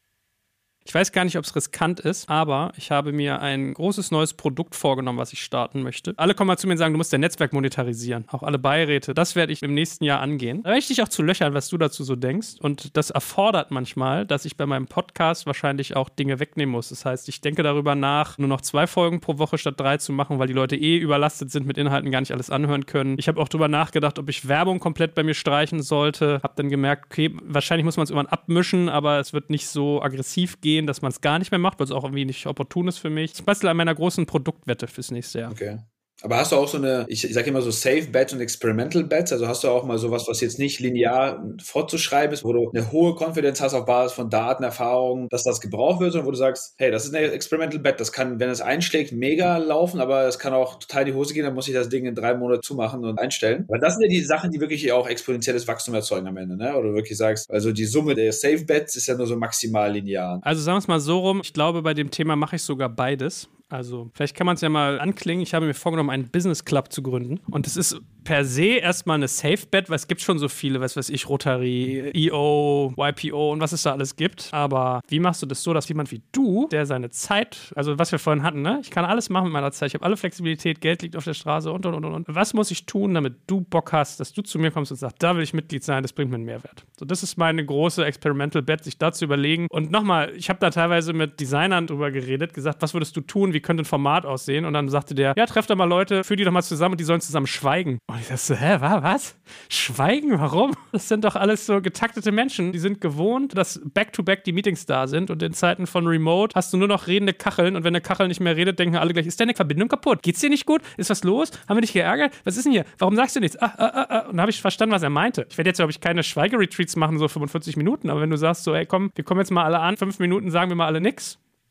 Ich weiß gar nicht, ob es riskant ist, aber ich habe mir ein großes neues Produkt vorgenommen, was ich starten möchte. Alle kommen mal zu mir und sagen, du musst dein Netzwerk monetarisieren. Auch alle Beiräte. Das werde ich im nächsten Jahr angehen. Da werde ich dich auch zu löchern, was du dazu so denkst. Und das erfordert manchmal, dass ich bei meinem Podcast wahrscheinlich auch Dinge wegnehmen muss. Das heißt, ich denke darüber nach, nur noch zwei Folgen pro Woche statt drei zu machen, weil die Leute eh überlastet sind mit Inhalten, gar nicht alles anhören können. Ich habe auch darüber nachgedacht, ob ich Werbung komplett bei mir streichen sollte. Habe dann gemerkt, okay, wahrscheinlich muss man es irgendwann abmischen, aber es wird nicht so aggressiv gehen, dass man es gar nicht mehr macht, weil es auch irgendwie nicht opportun ist für mich. Ich bastel an meiner großen Produktwette fürs nächste Jahr. Okay. Aber hast du auch so eine, ich, ich sage immer so Safe Bet und Experimental Bets, also hast du auch mal sowas, was jetzt nicht linear fortzuschreiben ist, wo du eine hohe Confidence hast auf Basis von Daten, Erfahrungen, dass das gebraucht wird, sondern wo du sagst, hey, das ist eine Experimental Bet, das kann, wenn es einschlägt, mega laufen, aber es kann auch total in die Hose gehen, dann muss ich das Ding in drei Monaten zumachen und einstellen. Weil das sind ja die Sachen, die wirklich auch exponentielles Wachstum erzeugen am Ende, ne? Oder du wirklich sagst, also die Summe der Safe Bets ist ja nur so maximal linear. Also sagen wir es mal so rum, ich glaube, bei dem Thema mache ich sogar beides. Also, vielleicht kann man es ja mal anklingen. Ich habe mir vorgenommen, einen Business Club zu gründen. Und es ist per se erstmal eine Safe Bet, weil es gibt schon so viele, was weiß ich, Rotary, E O, Y P O und was es da alles gibt. Aber wie machst du das so, dass jemand wie du, der seine Zeit, also was wir vorhin hatten, ne? Ich kann alles machen mit meiner Zeit. Ich habe alle Flexibilität, Geld liegt auf der Straße und, und, und, und. Was muss ich tun, damit du Bock hast, dass du zu mir kommst und sagst, da will ich Mitglied sein, das bringt mir einen Mehrwert. So, das ist meine große Experimental Bet, sich da zu überlegen. Und nochmal, ich habe da teilweise mit Designern drüber geredet, gesagt, was würdest du tun, wie könnte ein Format aussehen? Und dann sagte der, ja, treff da mal Leute, führ die doch mal zusammen und die sollen zusammen schweigen. Und ich dachte so, hä, was? Schweigen? Warum? Das sind doch alles so getaktete Menschen, die sind gewohnt, dass back-to-back die Meetings da sind und in Zeiten von Remote hast du nur noch redende Kacheln und wenn eine Kachel nicht mehr redet, denken alle gleich, ist deine Verbindung kaputt? Geht's dir nicht gut? Ist was los? Haben wir dich geärgert? Was ist denn hier? Warum sagst du nichts? Ah, ah, ah, ah. Und dann habe ich verstanden, was er meinte. Ich werde jetzt, glaube ich, keine Schweigeretreats machen, so fünfundvierzig Minuten, aber wenn du sagst so, ey, komm, wir kommen jetzt mal alle an, fünf Minuten sagen wir mal alle nix,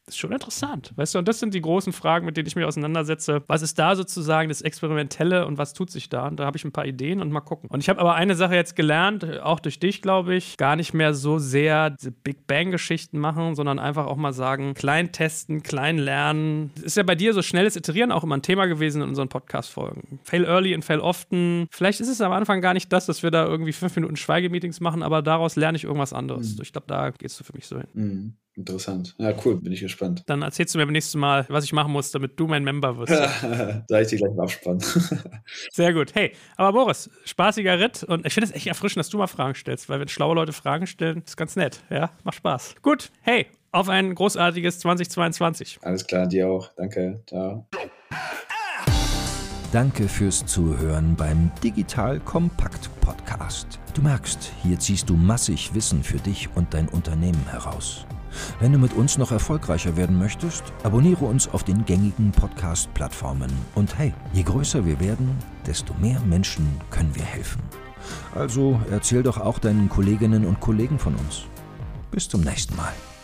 Das ist schon interessant, weißt du, und das sind die großen Fragen, mit denen ich mich auseinandersetze. Was ist da sozusagen das Experimentelle und was tut sich da? Und da habe ich ein paar Ideen und mal gucken. Und ich habe aber eine Sache jetzt gelernt, auch durch dich, glaube ich, gar nicht mehr so sehr diese Big Bang-Geschichten machen, sondern einfach auch mal sagen, klein testen, klein lernen. Ist ja bei dir so schnelles Iterieren auch immer ein Thema gewesen in unseren Podcast-Folgen. Fail early und fail often. Vielleicht ist es am Anfang gar nicht das, dass wir da irgendwie fünf Minuten Schweigemeetings machen, aber daraus lerne ich irgendwas anderes. Mhm. Ich glaube, da gehst du für mich so hin. Mhm. Interessant. Ja, cool, bin ich gespannt. Dann erzählst du mir beim nächsten Mal, was ich machen muss, damit du mein Member wirst. Sag ich dir gleich im Abspann. Sehr gut. Hey, aber Boris, spaßiger Ritt und ich finde es echt erfrischend, dass du mal Fragen stellst, weil wenn schlaue Leute Fragen stellen, ist ganz nett. Ja, macht Spaß. Gut, hey, auf ein großartiges zweitausendzweiundzwanzig. Alles klar, dir auch. Danke. Ciao. Danke fürs Zuhören beim Digital Kompakt Podcast. Du merkst, hier ziehst du massig Wissen für dich und dein Unternehmen heraus. Wenn du mit uns noch erfolgreicher werden möchtest, abonniere uns auf den gängigen Podcast-Plattformen. Und hey, je größer wir werden, desto mehr Menschen können wir helfen. Also erzähl doch auch deinen Kolleginnen und Kollegen von uns. Bis zum nächsten Mal.